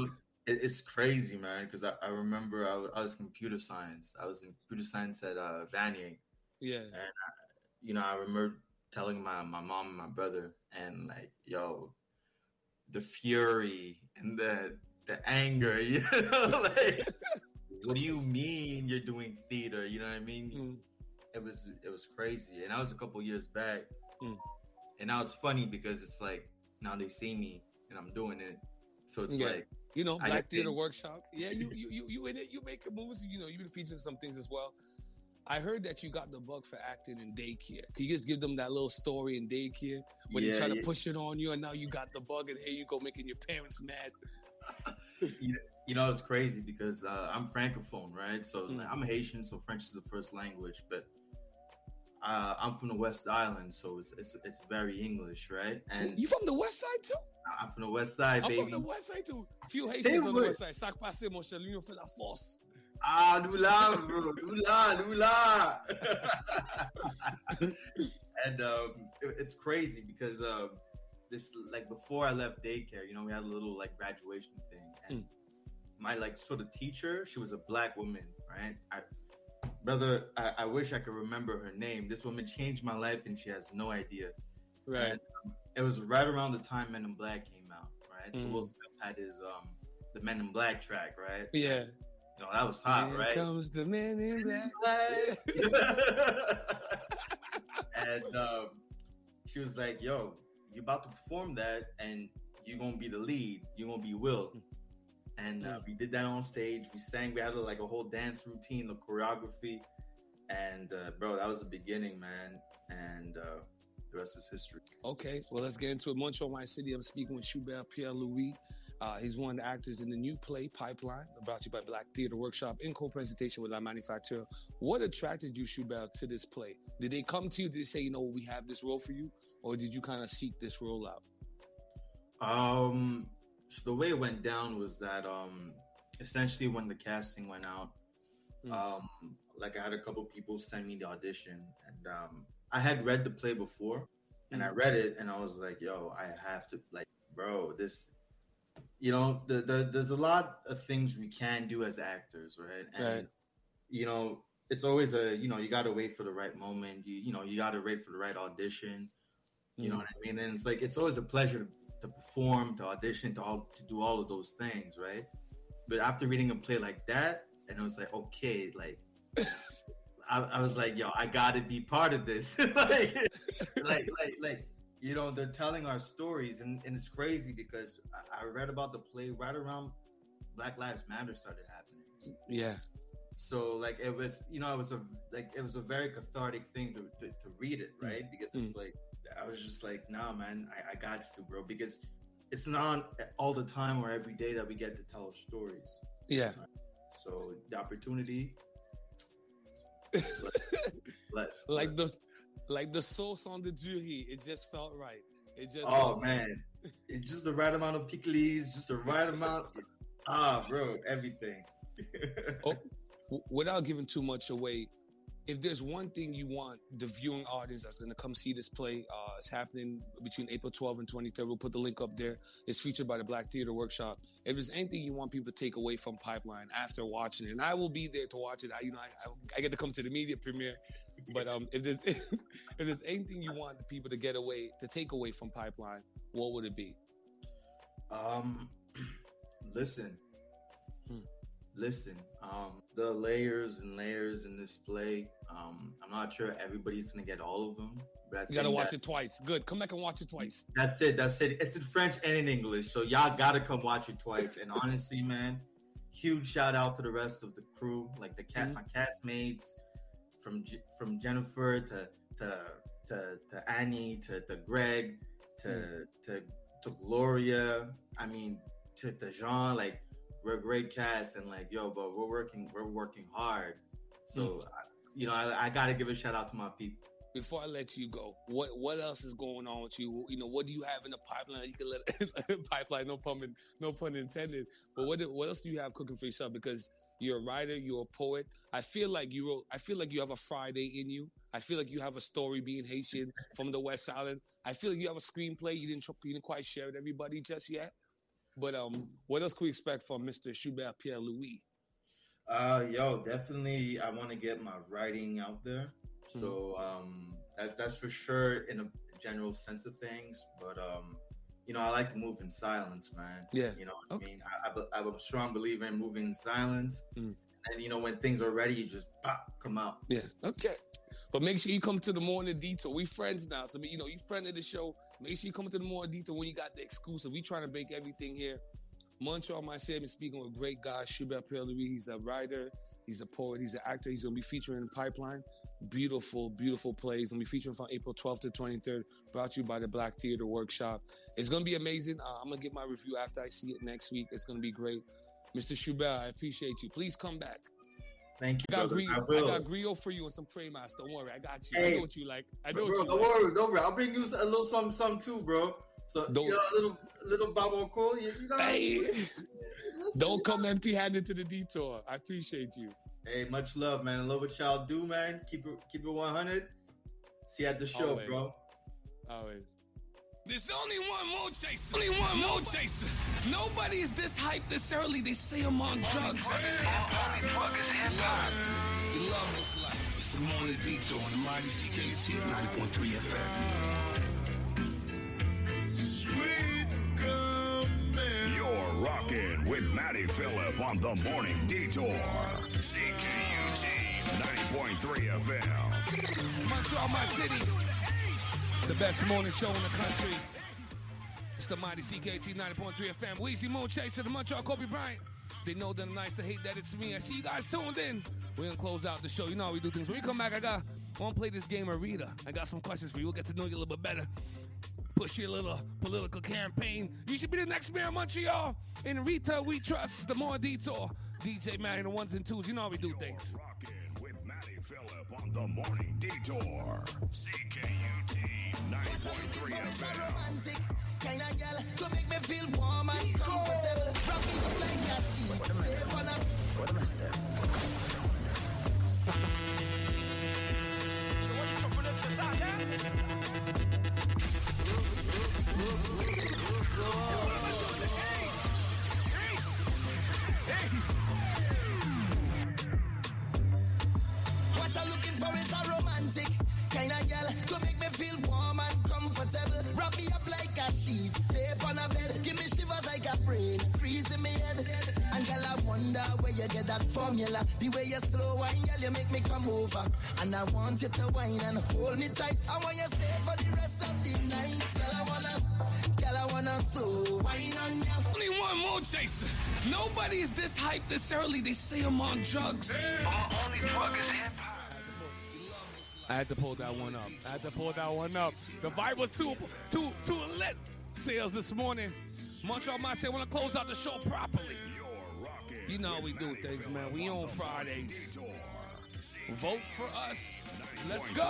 it, it's crazy, man. Because I, I remember I was, I was computer science. I was in computer science at uh, Vanier. Yeah. And I, you know, I remember telling my my mom and my brother, and like, yo, the fury and the the anger, you know, like, what do you mean you're doing theater? You know what I mean? Mm. It was it was crazy, and that was a couple years back. Mm. And now it's funny because it's like now they see me and I'm doing it, so it's yeah. like, you know, Black Theater Workshop. Yeah, you you you you in it. You make movies. You know, you've been featured in some things as well. I heard that you got the bug for acting in daycare. Can you just give them that little story in daycare when yeah, they try yeah. to push it on you, and now you got the bug, and here you go making your parents mad? you, know, you know, it's crazy because uh, I'm francophone, right? So mm. I'm Haitian, so French is the first language, but uh, I'm from the West Island, so it's it's, it's very English, right? And you from the West Side too? I'm from the West Side, I'm baby. I'm from the West Side too. Few Haitians on the West Side. Sac passé, mon cher, l'union fait la force. Ah, nous là, bro, nous là, nous là. And um, it, it's crazy because um, this, like, before I left daycare, you know, we had a little like graduation thing, and mm. my like sort of teacher, she was a black woman, right? I, brother, I, I wish I could remember her name. This woman changed my life, and she has no idea. Right. And, um, it was right around the time Men in Black came out, right? Mm. So Will Smith had his um the Men in Black track, right? Yeah. You know, that was hot, Here right? comes the Men in Black. And um, she was like, yo, you about to perform that, and you're going to be the lead. You're going to be Will. And uh, we did that on stage. We sang. We had a, like a whole dance routine, the choreography. And, uh, bro, that was the beginning, man. And uh, the rest is history. Okay, well, let's get into it. Montreal, my city. I'm speaking with Schubert Pierre-Louis. Uh, he's one of the actors in the new play Pipeline, brought to you by Black Theater Workshop in co-presentation with La Manufacture. What attracted you, Schubert, to this play? Did they come to you? Did they say, you know, we have this role for you? Or did you kind of seek this role out? Um, so the way it went down was that um, essentially when the casting went out, mm. um, like I had a couple people send me the audition, and um, I had read the play before, and mm. I read it, and I was like, yo, I have to, like, bro, this... You know, the, the, there's a lot of things we can do as actors, right? And, right. you know, it's always a, you know, you got to wait for the right moment. You, you know, you got to wait for the right audition. You mm-hmm. know what I mean? And it's like, it's always a pleasure to, to perform, to audition, to all, to do all of those things, right? But after reading a play like that, and it was like, okay, like, I, I was like, yo, I got to be part of this. like, like, like, like, you know, they're telling our stories, and, and it's crazy because I, I read about the play right around Black Lives Matter started happening. Yeah. So like it was, you know, it was a like it was a very cathartic thing to to, to read it, right? Mm. Because it's mm. like I was just like, nah, man, I, I got to, bro, because it's not all the time or every day that we get to tell our stories. Yeah. Right? So the opportunity, let's like let's. the. Like the sauce on the jury, it just felt right. It just oh man, it's just the right amount of pickles, just the right amount. Ah, bro, everything. oh, w- without giving too much away, if there's one thing you want the viewing audience that's going to come see this play, uh, it's happening between April twelfth and twenty-third. We'll put the link up there. It's featured by the Black Theater Workshop. If there's anything you want people to take away from Pipeline after watching it, and I will be there to watch it. I, you know, I, I, I get to come to the media premiere. But um, if there's if there's anything you want the people to get away, to take away from Pipeline, what would it be? Um, listen, hmm. listen. Um, the layers and layers in this play. Um, I'm not sure everybody's gonna get all of them. But I you gotta watch it twice. Good, come back and watch it twice. That's it. That's it. It's in French and in English, so y'all gotta come watch it twice. And honestly, man, huge shout out to the rest of the crew, like the cat, mm-hmm. my castmates. From from Jennifer to to to, to Annie to, to Greg to, mm. to to Gloria, I mean to, to Jean, like we're a great cast, and like yo, but we're working we're working hard. So mm. I, you know, I, I got to give a shout out to my people. Before I let you go, what what else is going on with you? You know, what do you have in the pipeline? You can let pipeline, no pun, no pun intended. But what what else do you have cooking for yourself? Because you're a writer, you're a poet. I feel like you wrote, I feel like you have a Friday in you. I feel like you have a story being Haitian from the West Island. I feel like you have a screenplay. You didn't you didn't quite share with everybody just yet. But um, what else can we expect from Mister Schubert Pierre Louis? Uh, yo, definitely. I want to get my writing out there. Mm-hmm. So um, that's that's for sure in a general sense of things. But um, you know, I like to move in silence, man. Yeah. You know what okay. I mean? I, I, I'm a strong believer in moving in silence. Mm. And you know, when things are ready, you just pop, come out. Yeah. Okay. But make sure you come to the Morning Detour. We friends now, so you know you friend of the show. Make sure you come to the Morning Detour when you got the exclusive. We trying to break everything here. Montreal, myself, been speaking with a great guy, Schubert Pierre Louis. He's a writer, he's a poet, he's an actor. He's gonna be featuring in Pipeline. Beautiful, beautiful plays. Gonna be featuring from April twelfth to twenty-third. Brought to you by the Black Theater Workshop. It's gonna be amazing. Uh, I'm gonna get my review after I see it next week. It's gonna be great. Mister Schubert, I appreciate you. Please come back. Thank you. I got, brother. Grio, I, I got Grio for you and some Crema's. Don't worry, I got you. Hey, I know what you like. I know bro, what you don't like. worry, don't worry. I'll bring you a little something, something too, bro. So don't, you know, a little, little Babo Cool. You, you know, hey, listen, don't come empty-handed to the detour. I appreciate you. Hey, much love, man. I love what y'all do, man. Keep it, keep it one hundred. See you at the show, Always. bro. Always. There's only one more chaser. Only one more chaser. Nobody is this hyped this early. They say I'm on drugs. Only drug is hip-hop. You love this life. It's the Morning Detour on the Mighty C K U T ninety point three F M. You're rocking with Matty Phillip on the Morning Detour. C K U T ninety point three F M. Montreal, my city. The best morning show in the country. It's the Mighty C K T ninety point three F M. Weezy Moon Chaser, the Montreal Kobe Bryant. They know they're nice to hate that it's me. I see you guys tuned in. We're going to close out the show. You know how we do things. When we come back, I got I want to play this game of Rita. I got some questions for you. We'll get to know you a little bit better. Push your little political campaign. You should be the next mayor of Montreal. In Rita, we trust. The More Detour. D J Matty, the ones and twos. You know how we do things. Rocking with Matty Phillip on the Morning Detour. C K U T ninety point three F M. Kind of girl to make me feel warm and comfortable. Wrap me up like that sheet. What am I saying? What I'm looking for is a romantic kind of girl to make me feel warm and comfortable. Wrap me up like a sheet, lay on a bed, give me shivers like a brain, freeze in me head. And girl, I wonder where you get that formula. The way you slow wine, girl, you make me come over. And I want you to wine and hold me tight. I want you stay for the rest of the night. Girl, I wanna, girl, I wanna so wine on you. Only one more chaser. Nobody is this hyped this early. They say I'm on drugs. My only drug is hip-hop. I had to pull that one up. I had to pull that one up. The vibe was too, too, too lit. Sales this morning. Montreal might say, want to close out the show properly. You know how we do things, man. We on Fridays. Vote for us. Let's go.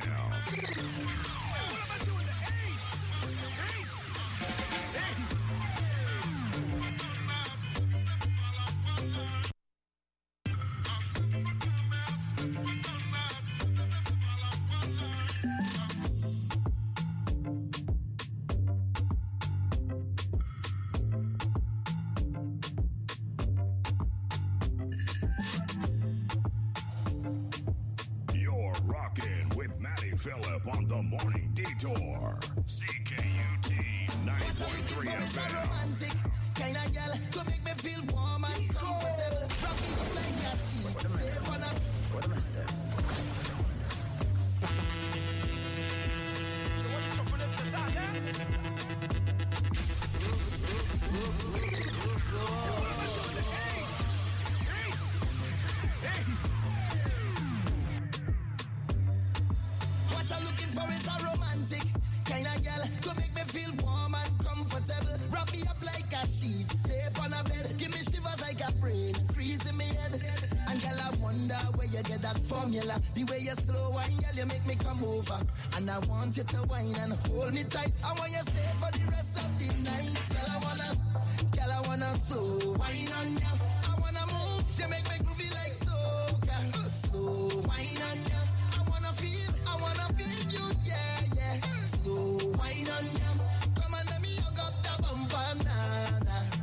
Phillip on the Morning Detour. C K U T ninety point three F M. Kind of girl to make me feel warm and comfortable. Wrap me up like that sheet. What am I? What am I saying? What I'm looking for is a romantic kind of girl to make me feel warm and comfortable. Wrap me up like a sheet, lay on a bed, give me shivers like a brain, freeze in me head. And girl, I wonder where you get that formula. The way you slow wine, girl, you make me come over. And I want you to wine and hold me tight. I want you stay for the rest of the night. Girl, I wanna, girl, I wanna so wine on you. I wanna move, you make me groovy like soca. Slow wine on you. I wanna feel, I wanna feel you, yeah, yeah. Slow wine on you. Come on, let me hook up the bumper, nah, nah.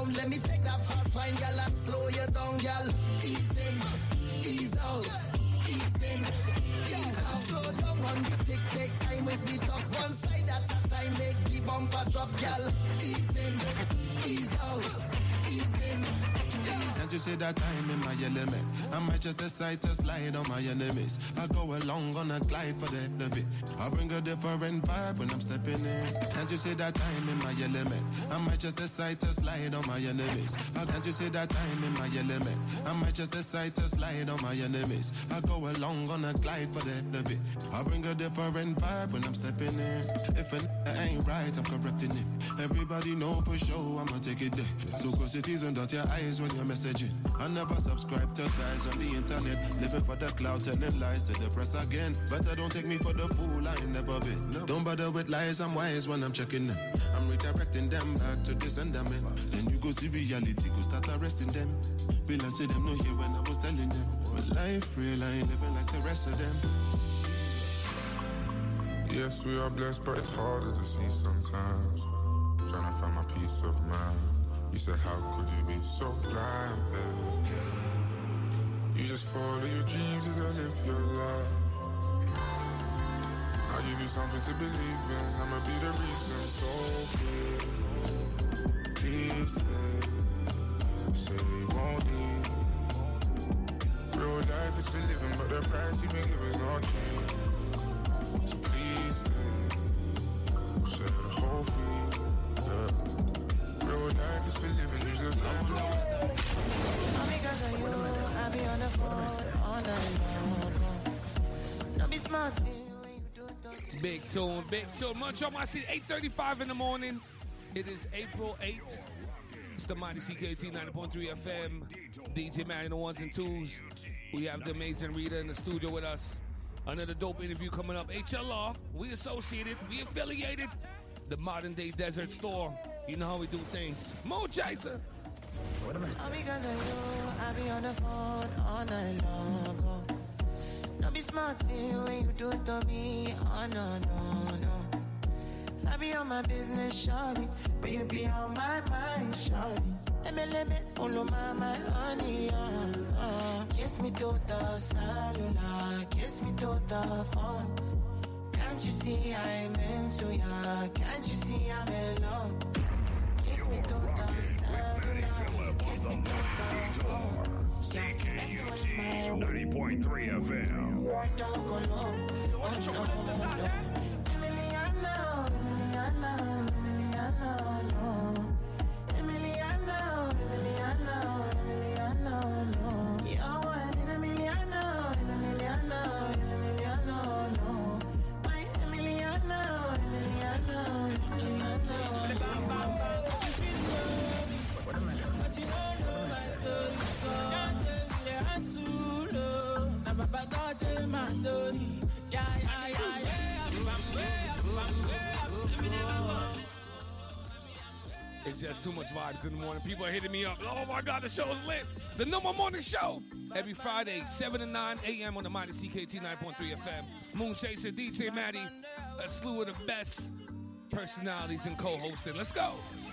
boom, let me take that fast wine, gal, and slow you down, gal. Ease in, ease out, ease in, ease out. Slow down on the tick, take time with the talk. One side at a time, make the bumper drop, gal. Ease in, ease out, ease in. Can't you see that time in my element? I might just decide to slide on my enemies. I go along on a glide for the hell of it. I bring a different vibe when I'm stepping in. Can't you see that time in my element? I might just decide to slide on my enemies. I can't you see that time in my element? I might just decide to slide on my enemies. I go along on a glide for the hell of it. I bring a different vibe when I'm stepping in. If a n- ain't right, I'm correcting it. Everybody know for sure I'ma take it there. So close it is and dot your eyes when you're messaging. I never subscribe to guys on the internet, living for the cloud, telling lies to the press again. Better don't take me for the fool, I ain't never been. No. Don't bother with lies, I'm wise when I'm checking them. I'm redirecting them back to the sentiment. Then you go see reality, go start arresting them. Be like say them no here when I was telling them. But life real, I ain't living like the rest of them. Yes, we are blessed, but it's harder to see sometimes. Trying to find my peace of mind. You said, how could you be so blind, baby? You just follow your dreams as I live your life. I'll give you something to believe in. I'ma be the reason. So please, please stay. Say you won't leave. Real life is for living, but the price you've been giving is not cheap. So please stay. We'll share the whole fee, yeah. Real life is for living, you just don't know. All because of you, I be on the phone all night long. Don't be smart, when you do it, don't be Big tune, big tune. Munch on my seat, eight thirty-five in the morning. It is April eighth. It's the Mighty C K T ninety point three F M. D J Man, the ones and twos. We have the amazing Rita in the studio with us. Another dope interview coming up. H L R, we associated, we affiliated. The modern day Desert Store. You know how we do things. Mo Chaser. All because of you, I be on the phone all night long. Oh. Don't be smart when you do it to me. Oh no, no, no. I be on my business, shawty, but you be on my mind, shawty. Let me, let me, all of my, my honey, uh, uh. Kiss me to the cellular, kiss me to the phone. Can't you see I'm into ya? Can't you see I'm in love? Kiss me to the cellular, kiss me to the phone. C K U T ninety point three F M. Don't go low, oh no, no. Emiliano, Emiliano, Emiliano, no. Emiliano, Emiliano, Emiliano, no. You're one in Emiliano, Emiliano, Emiliano, no. My Emiliano, Emiliano, Emiliano, no. But you don't know my story, so can't tell me the answer. Now Papa God tell my story. Yeah, yeah, yeah, yeah. It's just too much vibes in the morning. People are hitting me up. Oh my God, the show's lit. The number morning show. Every Friday, seven to nine a.m. on the Mighty C K T nine point three F M. Moon Chaser, D J Maddie, a slew of the best personalities and co-hosting. Let's go.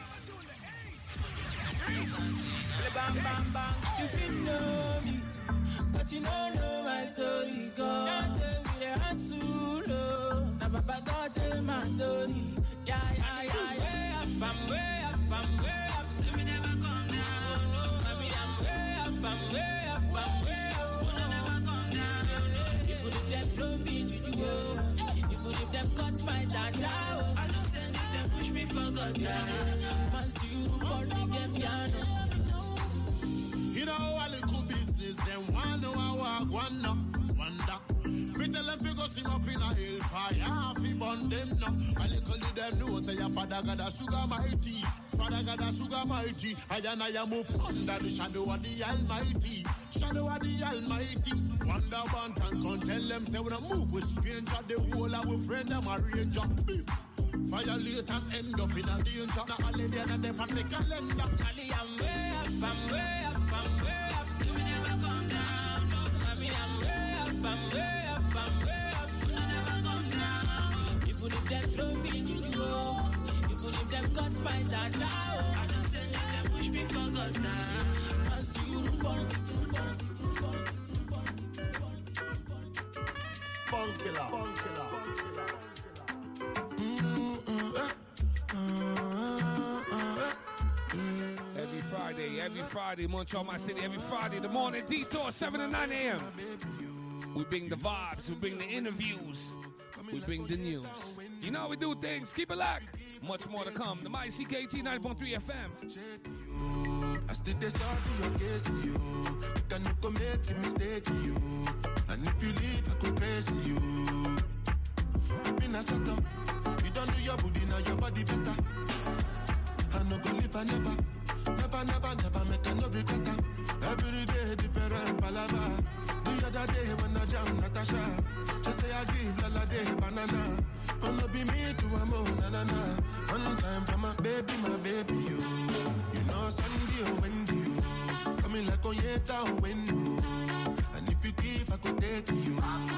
Bang, bang, bang. You feel know me, but you don't know my story. God, can't tell me the answer. Now Papa God tell my story. Yeah, yeah, yeah, yeah. I'm way up, I'm way up. Still me never come down. Maybe I'm way up, I'm way up, I'm way up. Wanna never come down. If you leave them, don't be juju. If you leave them, cut my dada. I don't tell you, them push me for God. Man, still report me, get piano. You know a little business, them one know I walk, one no, wonder. Me tell them fi go sing up in a hellfire, fi burn them no. A little of them know say your father got a sugar mighty, father got a sugar mighty. I and I move under the shadow of the Almighty, shadow of the Almighty. Wonder one can come tell them say when I move with stranger, the whole of our friend them a ranger. Violate and end up in a danger. Now all in the other day on the calendar. Charlie, I'm way up, I'm way up, I'm way up. Still we never come down. Mommy, I'm way up, I'm way up, I'm way up. Still we never come down. If you leave them, throw me juju. If you leave them, cut my dada. I don't tell you them push me forgot that. I still the punk. Punk killer. Punk killer. Every Friday, every Friday, Montreal, my city, every Friday, the morning detour, seven to nine a.m. We bring the vibes, we bring the interviews, we bring the news. You know how we do things. Keep it locked. Much more to come. The My C K T ninety point three F M. I still they start in your case, you. You can go make a mistake, you. And if you leave, I could praise you. I've been a setup. You don't do your body, now your body better. I no go live, I never. Never, never, never make a no regret. Every day, different palava. The other day, when I jam Natasha, just say I give Lala day banana. Wanna be me to a mo, na na na. One time for my baby, my baby, you. You know, Sunday or Wendy, you. Coming like Onyeta or Wendy. And if you give, I could take you.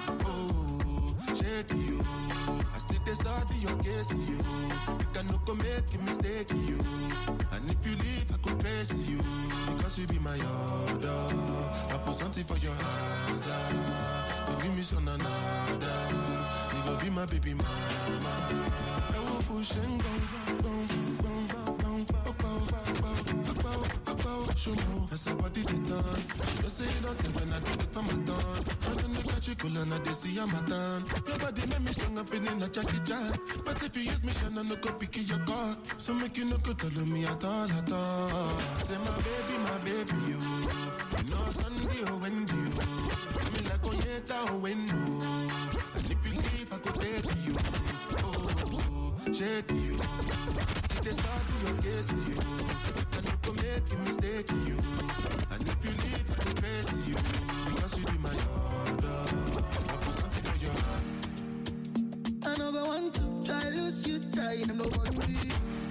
Oh, shake you. I still they start your case, you. You can no go make a mistake, you. And if you leave, I could trace you. Because you be my order. I put something for your hands. Ah. You give me some another. You go be my baby mama. I will push and go, go, go, go, go, go, go, go, go, show me. That's how body they done. You say you don't think when I do it for my done. And then they catch you cool and I they see I'm a done. Your body make me strong up in a Jackie Chan. But if you use me, Shanna, no go pick your car. So make you no go tell me at all, at all. Say my baby, my baby, you. You know Sunday or Wendy, you. Me like Onyeta or Wendy. And if you leave, I could take you. Oh, shake you. Still they start your case, you. And you can make a mistake, you. And if you leave, I could trace you. Because you be my order. I put something for your hand. I never want to try lose you, try and nobody.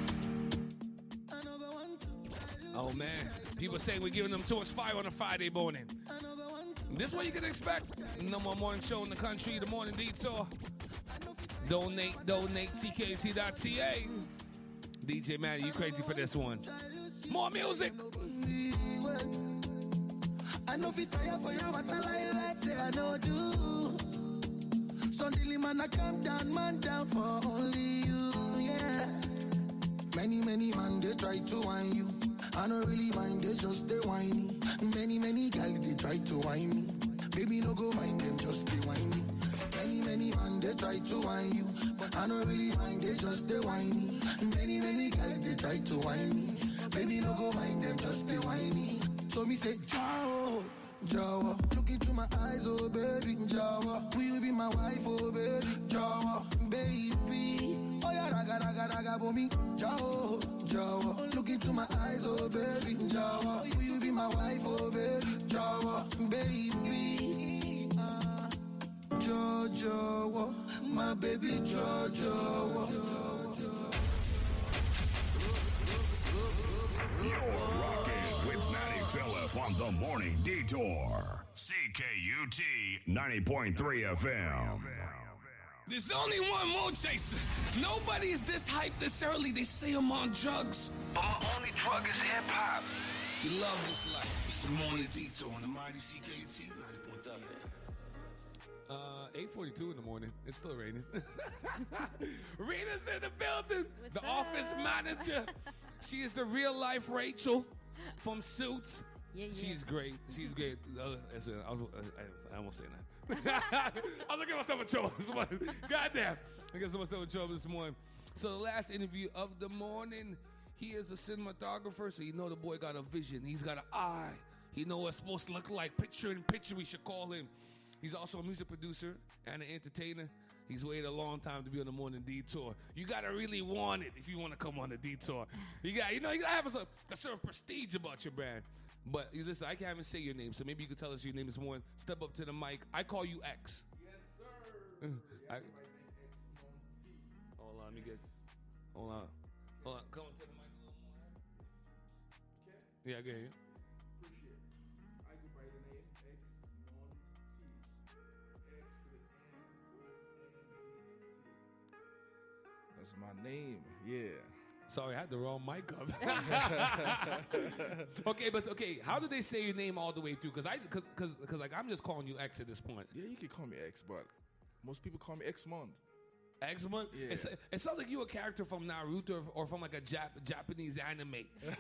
Oh man, people saying we're giving them too much fire on a Friday morning. This is what you can expect. Number one morning show in the country, the morning detour. Donate, donate, C K T dot C A. D J Matty, you crazy for this one. More music. I know fit tire for you, but I lie like say I know do. Suddenly man, I come down, man down for only you, yeah. Many, many man, they try to whine you. I don't really mind, they just they whiny. Many, many gal, they try to whine me. Baby, no go mind them, just they whiny. Many, many man, they try to whine you. But I don't really mind, they just they whiny. Many, many gal, they try to whine me. Baby, no go mind them, just they whiny. So me say, ciao. Jawa, look into my eyes, oh baby, Jawa. Will you be my wife, oh baby, Jawa, baby. Oh yeah, raga, raga, raga, for me, Jawa, Jawa. Look into my eyes, oh baby, Jawa. Will you be my wife, oh baby, Jawa, baby. Uh, Jawa, my baby, Jawa. You're rocking with Matty Phillip on the Morning Detour. C K U T ninety point three F M. There's only one Mo Chaser. Nobody is this hyped this early. They say I'm on drugs. But my only drug is hip hop. You love this life. It's the Morning Detour on the mighty C K U T ninety point three F M. Uh, eight forty-two in the morning. It's still raining. Rita's in the building. What's the up? office manager. She is the real life Rachel from Suits. Yeah, yeah. She's great. She's great. Uh, listen, I, was, I, I won't say that. I was looking at myself in trouble this morning. Goddamn. I got myself in trouble this morning. So the last interview of the morning, he is a cinematographer, so you know the boy got a vision. He's got an eye. He know what it's supposed to look like. Picture in picture, we should call him. He's also a music producer and an entertainer. He's waited a long time to be on the Morning Detour. You gotta really want it if you want to come on the Detour. You got, you know, you gotta have a, a certain prestige about your brand. But you listen, I can't even say your name, so maybe you can tell us your name this morning. Step up to the mic. I call you X. Yes, sir. I, hold on, let me get. Hold on, hold on. Come on to the mic a little more. Okay. Yeah, I can hear you. Appreciate it. I go by the name X one T. X with N O N D N T. That's my name. Yeah. Sorry, I had the wrong mic up. Okay, but okay, how do they say your name all the way through? Because I, because, because, like, I'm just calling you X at this point. Yeah, you can call me X, but most people call me X-Mond. X-Mond? Yeah. It's, it sounds like you a character from Naruto or, or from like a Jap- Japanese anime. like,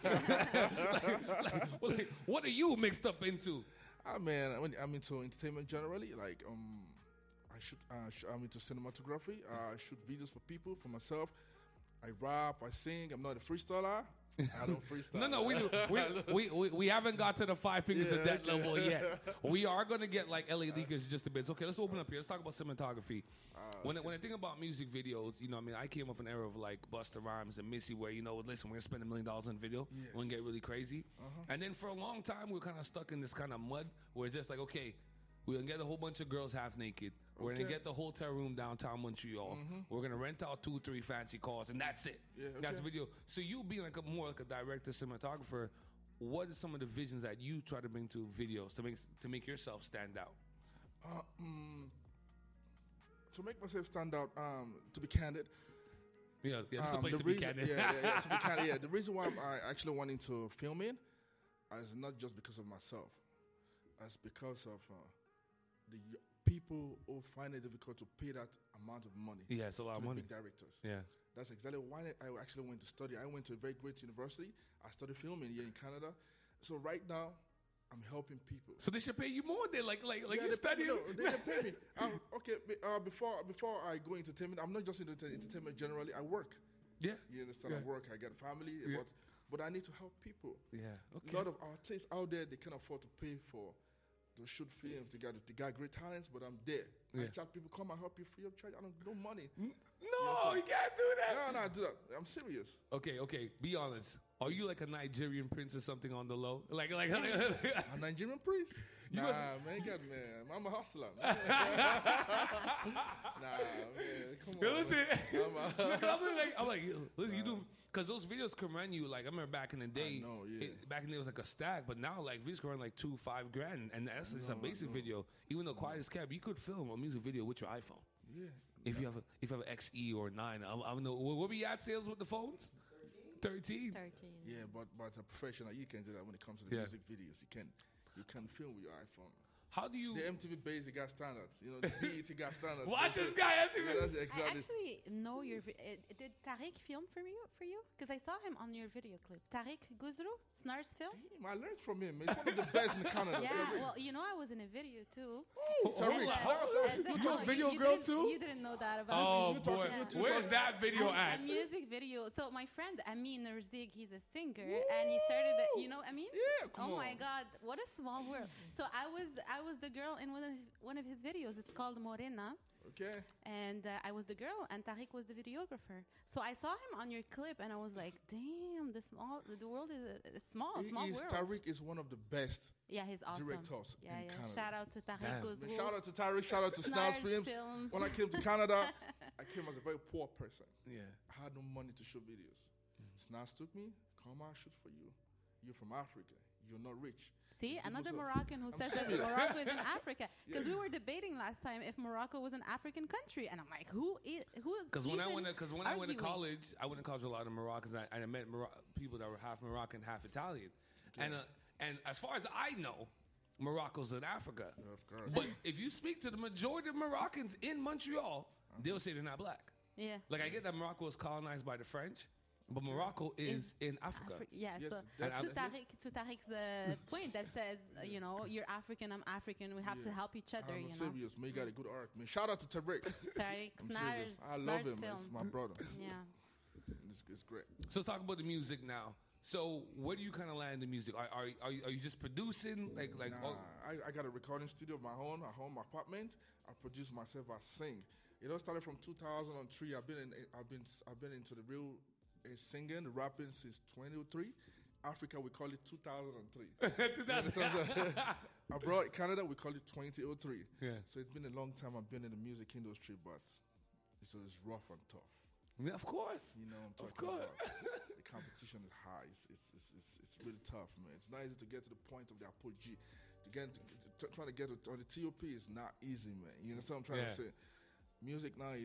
like, well, like, what are you mixed up into? Ah, man, I mean, I'm into entertainment generally. Like, um, I shoot, uh, sh- I'm into cinematography. Uh, I shoot videos for people, for myself. I rap, I sing. I'm not a freestyler. I don't freestyle. No, no, we, do, we, we, we we haven't got to the five fingers Yeah, of that okay. level yet. We are going to get like L A Leakers just a bit. Okay, let's open up here. Let's talk about cinematography. Uh, when, I, when I think about music videos, you know, I mean, I came up in an era of like Busta Rhymes and Missy where, you know, listen, we're going to spend a million dollars on video. Yes. We're going to get really crazy. Uh-huh. And then for a long time, we were kind of stuck in this kind of mud where it's just like, okay, we're going to get a whole bunch of girls half naked. We're going Okay. to get the hotel room downtown Montreal. Mhm. We're going to rent out two, three fancy cars, and that's it. Yeah, That's the okay. video. So you being like a more like a director, cinematographer, what are some of the visions that you try to bring to videos to make to make yourself stand out? Uh, mm, to make myself stand out, um, to be candid. Yeah, yeah, this is a um, place the to be reason- candid. Yeah, yeah, yeah, to be candid. Yeah, the reason why I'm I actually went into filming is not just because of myself. It's because of uh, the y- people who find it difficult to pay that amount of money. Yeah, it's a lot to of the money. big directors. Yeah. That's exactly why I actually went to study. I went to a very great university. I studied filming here in Canada. So right now, I'm helping people. So they should pay you more than like like like Yeah, you they pay me, studying. no, they, they pay me. Um, okay, be- uh, before before I go into entertainment, I'm not just into enter- entertainment generally. I work. Yeah. You understand? I Yeah. work. I got a family, Yeah. but but I need to help people. Yeah. Okay. A lot of artists out there, they can't afford to pay for to shoot films. They got they got great talents, but I'm there. I Yeah. chat people, come and help you free of charge. I don't no money. No, you can't do that. No, no, do that. I'm serious. Okay, okay. Be honest. Are you like a Nigerian prince or something on the low? Like like. like A Nigerian priest? You nah, must- man, God, man. I'm a hustler. Man. nah, man, come on. Listen, man. I'm a- Look, I'm like, I'm like, listen, you do because those videos can run you like I remember back in the day. know, yeah. it- back in the day it was like a stack, but now like videos can run like two, five grand, and that's just a know, I basic know. video. Even though quiet as kept, you could film a music video with your iPhone. Yeah. If you have a if you have an X E or nine, I, I don't know. What what be ad sales with the phones? Thirteen. Thirteen. Yeah, but but a professional, you can do that when it comes to the Yeah. music videos. You can you can film with your iPhone. How do you? The M T V base, it got standards. You know, the B E T got standards. Watch That's this it. guy, M T V. Yeah, that's I exactly. actually know your. Vi- uh, did Tariq film for you? For you? Because I saw him on your video clip. Tariq Guzru, Snars film. Damn, I learned from him. He's one of the best in Canada. Yeah, Tariq. well, you know, I was in a video too. Tariq, And, uh, Snars, and you then- took no, video you girl didn't- too? You didn't know that about Oh me. boy, Yeah. where's that video a, at? a music video. So my friend Amin Nurzig, he's a singer, and he started. A, you know Amin? Yeah, come Oh my on. God, what a small world. So I was, I was the girl in one of one of his videos. It's called Morena. Okay. And uh, I was the girl, and Tariq was the videographer. So I saw him on your clip, and I was like, "Damn, the small, the world is a, a small, He small is, world." Tariq is one of the best Yeah, he's awesome. directors Yeah, in yeah. Canada. Shout out to Tariq Damn. Guzru. Shout out to Tariq. Shout out to Snars Snars Films. Films. When I came to Canada, I came as a very poor person. Yeah. I had no money to shoot videos. Snars took me. Come on, shoot for you. You're from Africa. You're not rich. See, You do another so- Moroccan who I'm says that serious. Morocco is in Africa. Because Yeah. we were debating last time if Morocco was an African country, and I'm like, who is who is? Because when I even went, because when I went to arguing? college, I went to college with a lot of Moroccans, and I, and I met Moro- people that were half Moroccan, half Italian, and uh, and as far as I know, Morocco's in Africa. Yeah, of course. But if you speak to the majority of Moroccans in Montreal, they'll say they're not black. Yeah. Like I get that Morocco was colonized by the French, but Morocco is in Africa. Afri- yeah, Yes, so definitely. to, Tariq, to Tariq's uh, point that says, uh, you know, you're African, I'm African, we have to Yes. help each other, I'm you know. serious, man. You got a good art, man. Shout out to Tariq. Tariq I'm Snars, serious. I love Snars him, man. film. It's my brother. Yeah. It's, it's great. So let's talk about the music now. So where do you kind of land in music? Are, are, are, you, are you just producing? Like, like Nah, oh, I, I got a recording studio of my own, at home apartment. I produce myself. I sing. It all started from two thousand three. I've been in. I've been. I've been into the real uh, singing, rapping since twenty oh three. Africa, we call it two thousand three. You understand? Abroad, Canada, we call it twenty oh three. Yeah. So it's been a long time I've been in the music industry, but it's, it's rough and tough. yeah, of course. You know what I'm Of talking course. about. The competition is high. It's, it's, it's, it's, it's really tough, man. It's not easy to get to the point of the apogee. To get to, to, trying to get to, on the T O P is not easy, man. You know what I'm trying Yeah. to say? Music now is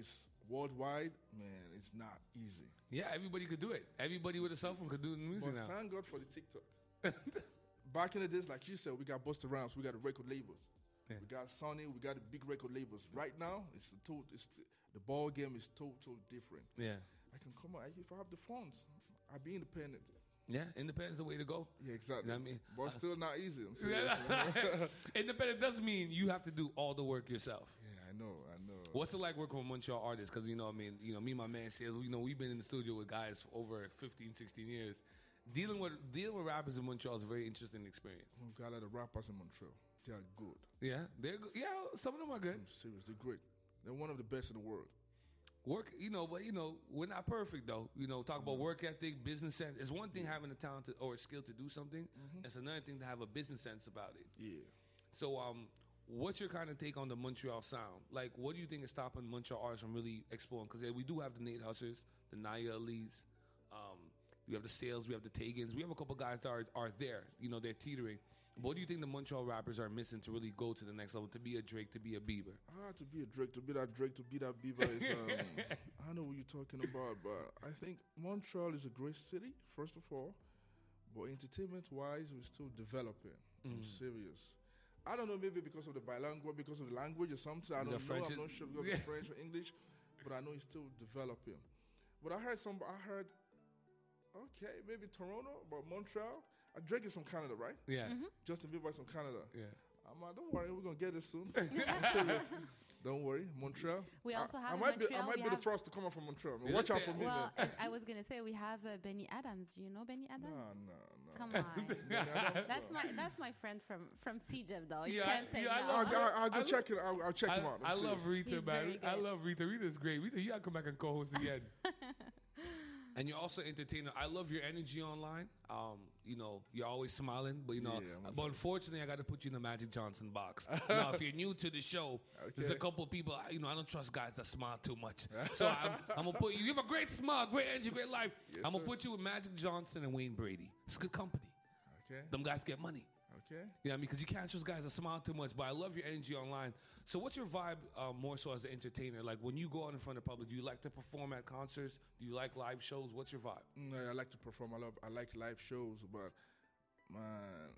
worldwide, man, it's not easy. Yeah, everybody could do it. Everybody with a cell phone could do the music But now. thank God for the TikTok. Back in the days, like you said, we got Busta Rhymes, we got the record labels. Yeah. We got Sony, we got the big record labels. Right now, it's the total, it's the, the ball game is total different. Yeah. I can come out if I have the funds. I be independent. Yeah, independent's the way to go. Yeah, exactly. You know what I mean? But Uh, still not easy. I'm serious. Independent doesn't mean you have to do all the work yourself. Yeah, I know, I know. What's it like working with Montreal artists? Because, you know, I mean, you know, me and my man says, you know, we've been in the studio with guys for over fifteen, sixteen years. Dealing with dealing with rappers in Montreal is a very interesting experience. We've got a lot of rappers in Montreal. They are good. Yeah, they're good. Yeah, some of them are good. I'm serious, they're great. They're one of the best in the world. Work, you know, but, you know, we're not perfect, though. You know, talk about work ethic, business sense. It's one thing having a talent to, or a skill to do something. Mhm. It's another thing to have a business sense about it. Yeah. So, um, what's your kind of take on the Montreal sound? Like, what do you think is stopping Montreal artists from really exploring? Because we do have the Nate Hussers, the Naya Ali's, um, we have the Sales, we have the Tagans. We have a couple guys that are, are there. You know, they're teetering. But what do you think the Montreal rappers are missing to really go to the next level, to be a Drake, to be a Bieber? Ah, to be a Drake, to be that Drake, to be that Bieber is, um, I know what you're talking about, but I think Montreal is a great city, first of all, but entertainment-wise, we're still developing. I'm Mm. serious. I don't know, maybe because of the bilingual, because of the language or something. I The don't know. French I'm is- not sure because Yeah. of French or English, but I know it's still developing. But I heard some, I heard, okay, maybe Toronto, but Montreal. Uh, Drake is from Canada, right? Yeah. Mhm. Justin Bieber is from Canada. Yeah. I'm like, don't worry, we're gonna get it soon. I'm serious. Don't worry, Montreal. We also I, have I in might be, I Montreal, might we be the have- first to come up from Montreal. Man. Yeah, Watch out that's for it. me, Well, man. I, I was gonna say we have uh, Benny Adams. Do you know Benny Adams? No, no, no. Come on. Benny Adams, That's no. my that's my friend from from C J though. You Yeah, can't I- say yeah, I no. I'll, I'll, I'll go I check it. I'll, I'll check I, him out. I'm I love serious. Rita, He's man. very I good. love Rita. Rita's great. Rita, you gotta come back and co-host again. And you're also entertainer. I love your energy online. Um, you know, you're always smiling, but you know, Yeah, I'm but unfortunately, I got to put you in the Magic Johnson box. Now, if you're new to the show, there's a Okay. couple of people. I- You know, I don't trust guys that smile too much. So I'm, I'm gonna put you. You have a great smile, great energy, great life. Yes, I'm gonna sir. put you with Magic Johnson and Wayne Brady. It's good company. Okay. Them guys get money. Okay. You know what I mean? Because you can't trust guys that smile too much. But I love your energy online. So what's your vibe uh, more so as an entertainer? Like when you go out in front of public, do you like to perform at concerts? Do you like live shows? What's your vibe? No, I like to perform. I love. I like live shows, but man,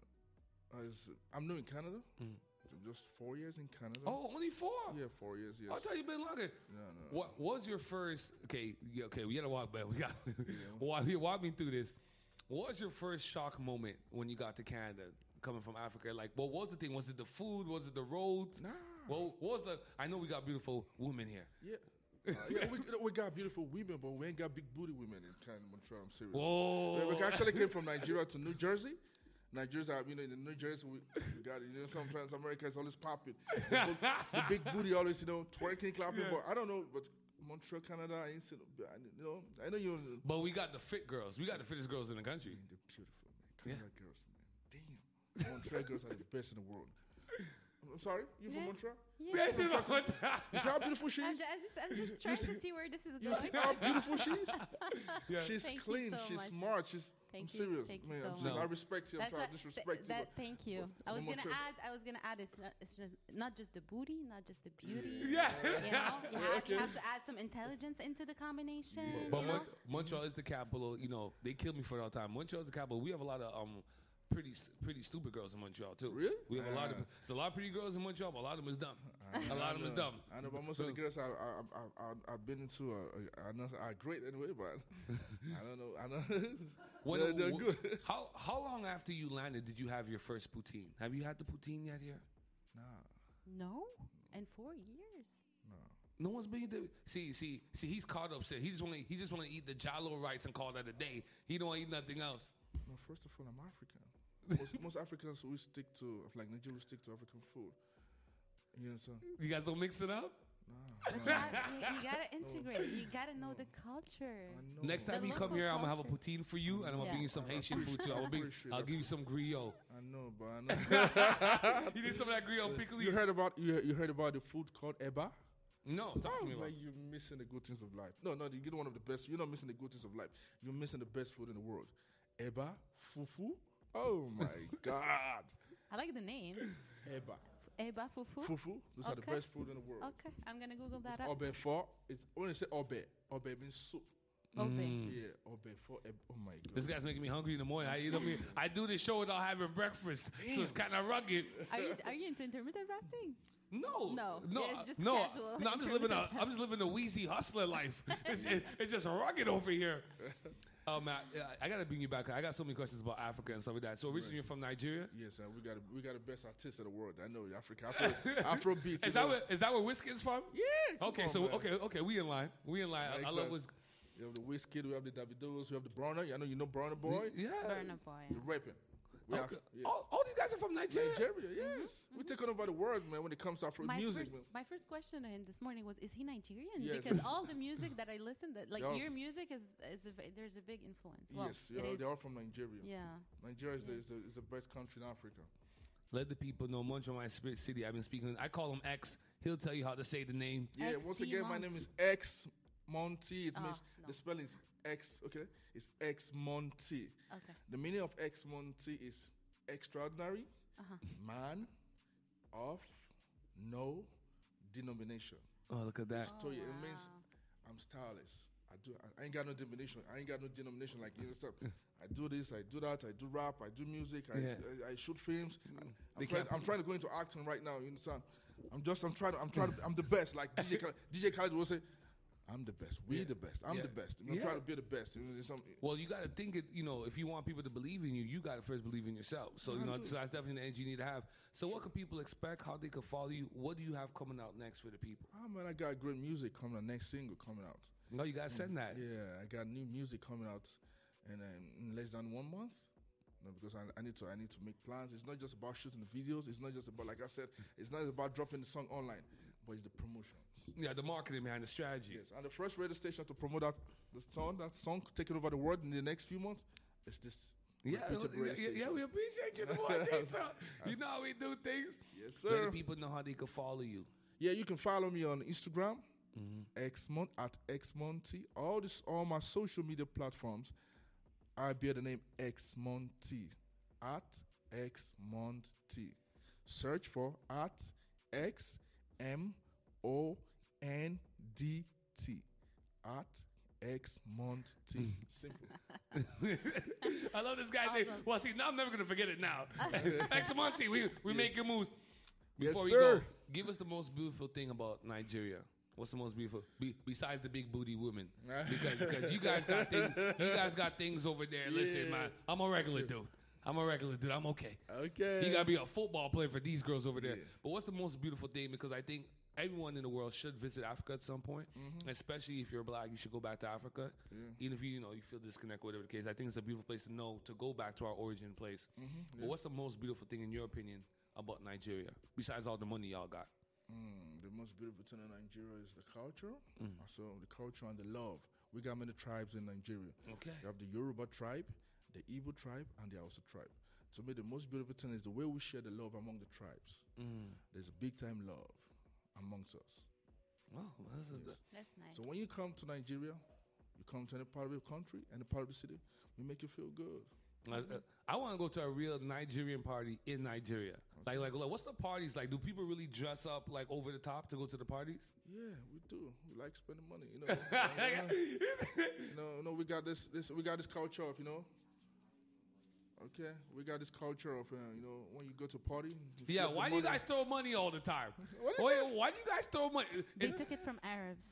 I was, I'm new in Canada. Mm. Just four years in Canada. Oh, only four? Yeah, four years. Yes. I thought you've been longer. No, no. What was your first? Okay, yeah, okay, we gotta walk back. We got walk, walk me through this. What was your first shock moment when you got to Canada, coming from Africa? Like, what was the thing? Was it the food? Was it the roads? Nah. Well, what was the? I know we got beautiful women here. Yeah. Uh, yeah, we, we got beautiful women, but we ain't got big booty women in Canada, Montreal. I'm serious. Whoa. We, we actually came from Nigeria to New Jersey. Nigeria, you know, in New Jersey, we, we got, you know, sometimes America is always popping. The, big- the big booty always, you know, twerking, clapping. Yeah. But I don't know, but Montreal, Canada, I ain't seen, I, you know, I know you. But we got the fit girls. We got the fittest girls in the country. They're beautiful, man. Canada girls, man. Damn. Montreal girls are the best in the world. I'm sorry, you from Yeah. Montreal? Yeah. Yeah, You see she's what from I'm talking- you see how beautiful she I'm is? just, I'm just, I'm just You trying see- to see where this is You going. see how beautiful she is? Yeah. She's Thank you clean. so she's much. smart. She's. Thank I'm you. serious, Thank you man. so I'm serious. much. I respect you. I'm That's trying what- to disrespect th- that, you. but- thank you. but I was I'm gonna Montreal. add. I was gonna add. It's not. It's just not just the booty, not just the beauty. Yeah. You know, you, Yeah, have, you okay. have to add some intelligence into the combination. But you Mon- know? Montreal is the capital. You know, they kill me for it all the time. Montreal is the capital. We have a lot of um pretty s- pretty stupid girls in Montreal too. Really? We have a lot of Ah. there's a lot of pretty girls in Montreal, but a lot of them is dumb. I A lot of them is know. dumb. I know, but most of the girls I, I, I, I, I've been into are, are, not, are great anyway, but I don't know. I know. When- they're, they're wh- good. How how long after you landed did you have your first poutine? Have you had the poutine yet here? Nah, No, in four years. no. No one's been to see see see. He's caught up. He just want to he just want to eat the Jalo rice and call that a day. He don't want to eat nothing else. No, first of all, I'm African. Most, most Africans, we stick to, like Nigeria, we stick to African food. You know what I'm saying? You guys don't mix it up. But you, have, you, you gotta integrate. You gotta know the culture. Next time The you come local here, I'm gonna have a culture. poutine for you, and I'm gonna Yeah. bring you some I Haitian food too. I'll, bring, appreciate I'll it. give you some griot. I know, but I know. You need some of that griot pickly. You heard about you, you heard about the food called eba? No, talk to me Oh, about. man, you're missing the good things of life. No, no, you get one of the best. You're not missing the good things of life. You're missing the best food in the world. Eba, fufu. Oh my God. I like the name. Eba. Eba fufu. Fufu. Those are the Okay. best food in the world. Okay, I'm gonna Google that It's up. obe for. It's when they say obe, obe means soup. Obe. Mm. Yeah, obe for. Oh my god. This guy's making me hungry in the morning. I, you know me. I do this show without having breakfast, so it's kind of rugged. Are you are you into intermittent fasting? No, No, no, yeah, it's just no, casual. no. I'm just living a, intermittent I'm just living a wheezy hustler life. It's, it, it's just rugged over here. Oh man, I gotta bring you back. I got so many questions about Africa and stuff like that. So originally you're from Nigeria. Yes, sir. We got a, we got the best artists in the world. I know Africa. Afro, Afro beats. Is that where is that where Wizkid's from? Yeah. come Okay, on, so man. okay, okay, we in line. We in line. I, I love Exactly. Wiz. We have the Wizkid, we have the Davidos, we have the Burna. I know you know Burna Boy. Yeah. Burna Boy. The rapping. We Okay. have, yes. all, all these guys are from Nigeria. Nigeria, yes. We're taking over the world, man, when it comes to Afro My music. first, man. my first question to him this morning was, is he Nigerian? Yes. Because all the music that I listened, that like Yo. your music is, is a, v- there's a big influence. Well, yes, it they're, all- is- they're all from Nigeria. Yeah. Nigeria is, the, is, the, is the best country in Africa. Let the people know much of my spirit city. I've been speaking. I call him X. He'll tell you how to say the name. Yeah, once again, my name is X Monty. It Oh, means no. the spelling is X, okay? It's X Monty. Okay. The meaning of X Monty is extraordinary, Uh-huh. man of no denomination. Oh, look at that. So yeah, it means I'm stylish. I do. I ain't got no denomination. I ain't got no denomination. Like you know, I do this. I do that. I do rap. I do music. I Yeah. I, I shoot films. I, They I'm, trying, can't- I'm trying to go into acting right now. You understand? I'm just. I'm trying. To, I'm trying. To, I'm the best. Like D J Khaled, D J Khaled will say, "I'm the best. We Yeah. the best. I'm Yeah. the best. I'm Yeah. trying to be the best." It's- it's some- Well, you got to think it. You know, if you want people to believe in you, you got to first believe in yourself. So you I know, do. so that's definitely the energy you need to have. So what can people expect? How they can follow you? What do you have coming out next for the people? Oh man, I got great music coming out. Next single coming out. No, you got to send that. Yeah, I got new music coming out, and um, in less than one month. No, because I, I need to I need to make plans. It's not just about shooting the videos. It's not just about, like I said, it's not about dropping the song online, but it's the promotion. Yeah, the marketing behind the strategy. Yes, and the first radio station to promote that the song, that song taking over the world in the next few months, is this. Yeah, reputed yeah, radio yeah, yeah, station. we appreciate you. The more detail. You know how we do things. Yes, Let sir. the people know how they can follow you. Yeah, you can follow me on Instagram, Mm-hmm. Xmont at Xmonty. All this, all my social media platforms, I bear the name Xmonty at Xmonty. Search for at X M O N D T at Xmonty. Simple. I love this guy's name. Well, see, now I'm never gonna forget it now. X Monty, we we make good moves. Yes, Before we sir. go, give us the most beautiful thing about Nigeria. What's the most beautiful be, besides the big booty women? Because because you guys got things, you guys got things over there. Listen, Yeah. man, I'm a regular dude. I'm a regular dude. I'm okay. Okay. You gotta be a football player for these girls over there. But what's the most beautiful thing? Because I think everyone in the world should visit Africa at some point. Mhm. Especially if you're black, you should go back to Africa. Yeah. Even if you you know you feel disconnected, whatever the case. I think it's a beautiful place to know to go back to our origin place. Mhm, But yeah. what's the most beautiful thing in your opinion about Nigeria besides all the money y'all got? Mm, the most beautiful thing in Nigeria is the culture. Mm. Also, the culture and the love. We got many tribes in Nigeria. Okay. We have the Yoruba tribe, the Igbo tribe, and the Hausa tribe. To me, the most beautiful thing is the way we share the love among the tribes. Mm. There's a big time love amongst us. Wow, that's, a, Yes. That's nice. So when you come to Nigeria, you come to any part of the country, any part of the city, we make you feel good. I, uh, I want to go to a real Nigerian party in Nigeria. Like, like, like, what's the parties like? Do people really dress up like over the top to go to the parties? Yeah, we do. We like spending money, you know. uh, you know, you know, we got this, this, we got this culture of, you know. Okay, we got this culture of, uh, you know, when you go to a party. you Yeah, flip the why do you money. guys throw money all the time? What is Why, that? why do you guys throw money? They took it from Arabs.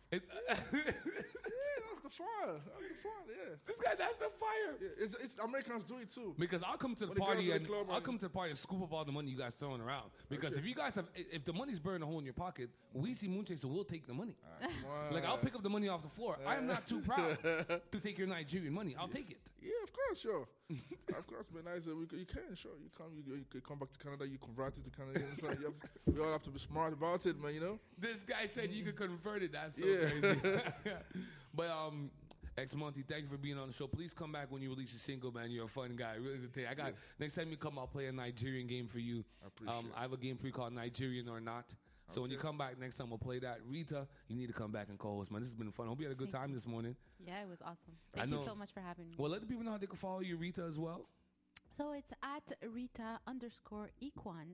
Yeah, that's the fire. That's the fire. Yeah. This guy, that's the fire. Yeah, it's, it's Americans do it too. Because I'll come to the When they go party to the and club I'll and- come to the party and scoop up all the money you guys throwing around. Because if you guys have, if the money's burning a hole in your pocket, we see Moonchaser will take the money. Like I'll pick up the money off the floor. I am not too proud to take your Nigerian money. I'll take it. Yeah, of course, sure. Of course, man. Nice. uh, We, c- you can, sure. You come, you, you can come back to Canada. You convert it to Canada. You know, you have, we all have to be smart about it, man. You know. This guy said you could convert it. That's so Yeah. crazy. But um, X Monty, thank you for being on the show. Please come back when you release your single, man. You're a fun guy. Really, the thing. I got next time you come, I'll play a Nigerian game for you. I appreciate Um, I have a game for you called Nigerian or Not. So when you Okay. come back next time, we'll play that. Rita, you need to come back and co-host, man. This has been fun. Hope you had a good Thank time you. this morning. Yeah, it was awesome. I Thank you know. so much for having me. Well, let the people know how they can follow you, Rita, as well. So it's at Rita underscore Equan.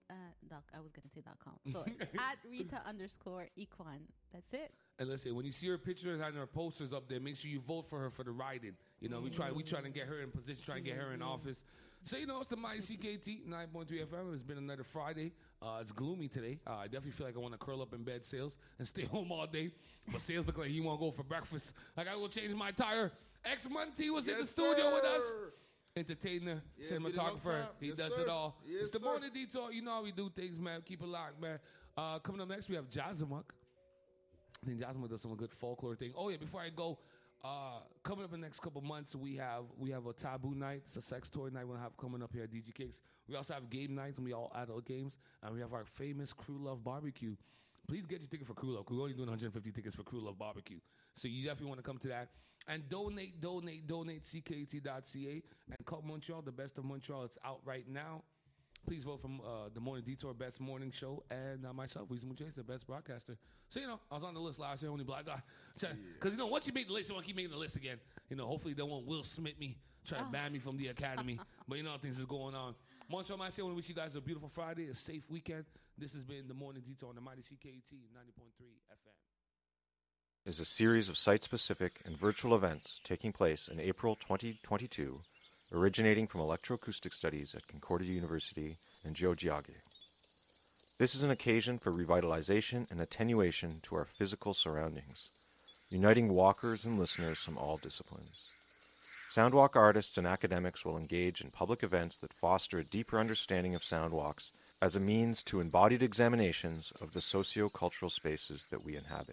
uh, doc, I was gonna say dot com. So at Rita underscore Equan. That's it. And listen, when you see her pictures and her posters up there, make sure you vote for her for the write-in. You know, we try we trying to get her in position, trying to get her in office. So, you know, it's the Mighty C K T, nine point three F M. It's been another Friday. Uh, it's gloomy today. Uh, I definitely feel like I want to curl up in bed, Sales, and stay home all day. But Sales look like he want to go for breakfast. Like, I will change my tire. X Monty was yes, in the studio sir. with us. Entertainer, yeah, cinematographer. He yes, does sir. it all. Yes, it's the sir. Morning Detour. You know how we do things, man. Keep it locked, man. Uh, coming up next, we have Jazamuk. I think Jazamuk does some good folklore thing. Oh, yeah, before I go, Uh, coming up in the next couple months, we have we have a taboo night. It's a sex toy night we'll have coming up here at D G Kicks. We also have game nights, and we all adult games. And we have our famous Crew Love Barbecue. Please get your ticket for Crew Love. We're only doing one hundred fifty tickets for Crew Love Barbecue. So you definitely want to come to that. And donate, donate, donate, C K T dot C A. And call Montreal, the best of Montreal. It's out right now. Please vote for uh, the Morning Detour Best Morning Show and uh, myself, Weezy Muchase, the best broadcaster. So, you know, I was on the list last year, only black guy. Because, yeah. you know, once you make the list, you want to keep making the list again. You know, hopefully they won't Will Smith me, try to oh. ban me from the academy. But, you know, things is going on. Montreal, I say, I want to wish you guys a beautiful Friday, a safe weekend. This has been the Morning Detour on the Mighty C K T ninety point three F M. Is a series of site-specific and virtual events taking place in April twenty twenty-two, originating from electroacoustic studies at Concordia University and Georgiage. This is an occasion for revitalization and attenuation to our physical surroundings, uniting walkers and listeners from all disciplines. Soundwalk artists and academics will engage in public events that foster a deeper understanding of soundwalks as a means to embodied examinations of the socio-cultural spaces that we inhabit.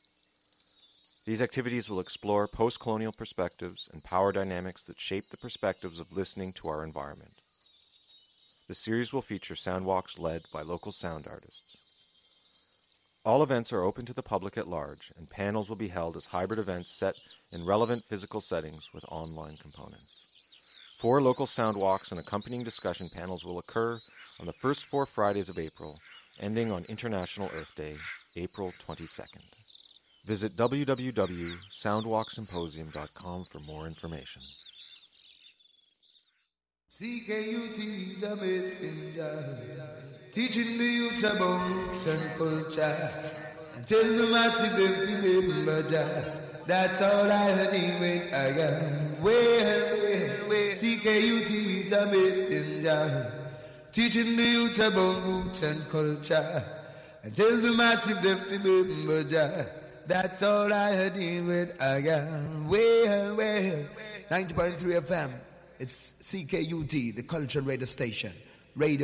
These activities will explore post-colonial perspectives and power dynamics that shape the perspectives of listening to our environment. The series will feature soundwalks led by local sound artists. All events are open to the public at large, and panels will be held as hybrid events set in relevant physical settings with online components. Four local soundwalks and accompanying discussion panels will occur on the first four Fridays of April, ending on International Earth Day, April twenty-second. Visit w w w dot soundwalk symposium dot com for more information. C K U T is a messenger, teaching the youth about roots and culture, and tell the massive them to remember Jah. That's all I heard him when I got. Well, well, well, C K U T is a messenger, teaching the youth about roots and culture, and tell the massive them to remember Jah. That's all I heard him when I got. Well, well, ninety point three F M. It's C K U T, the cultural radio station. Radio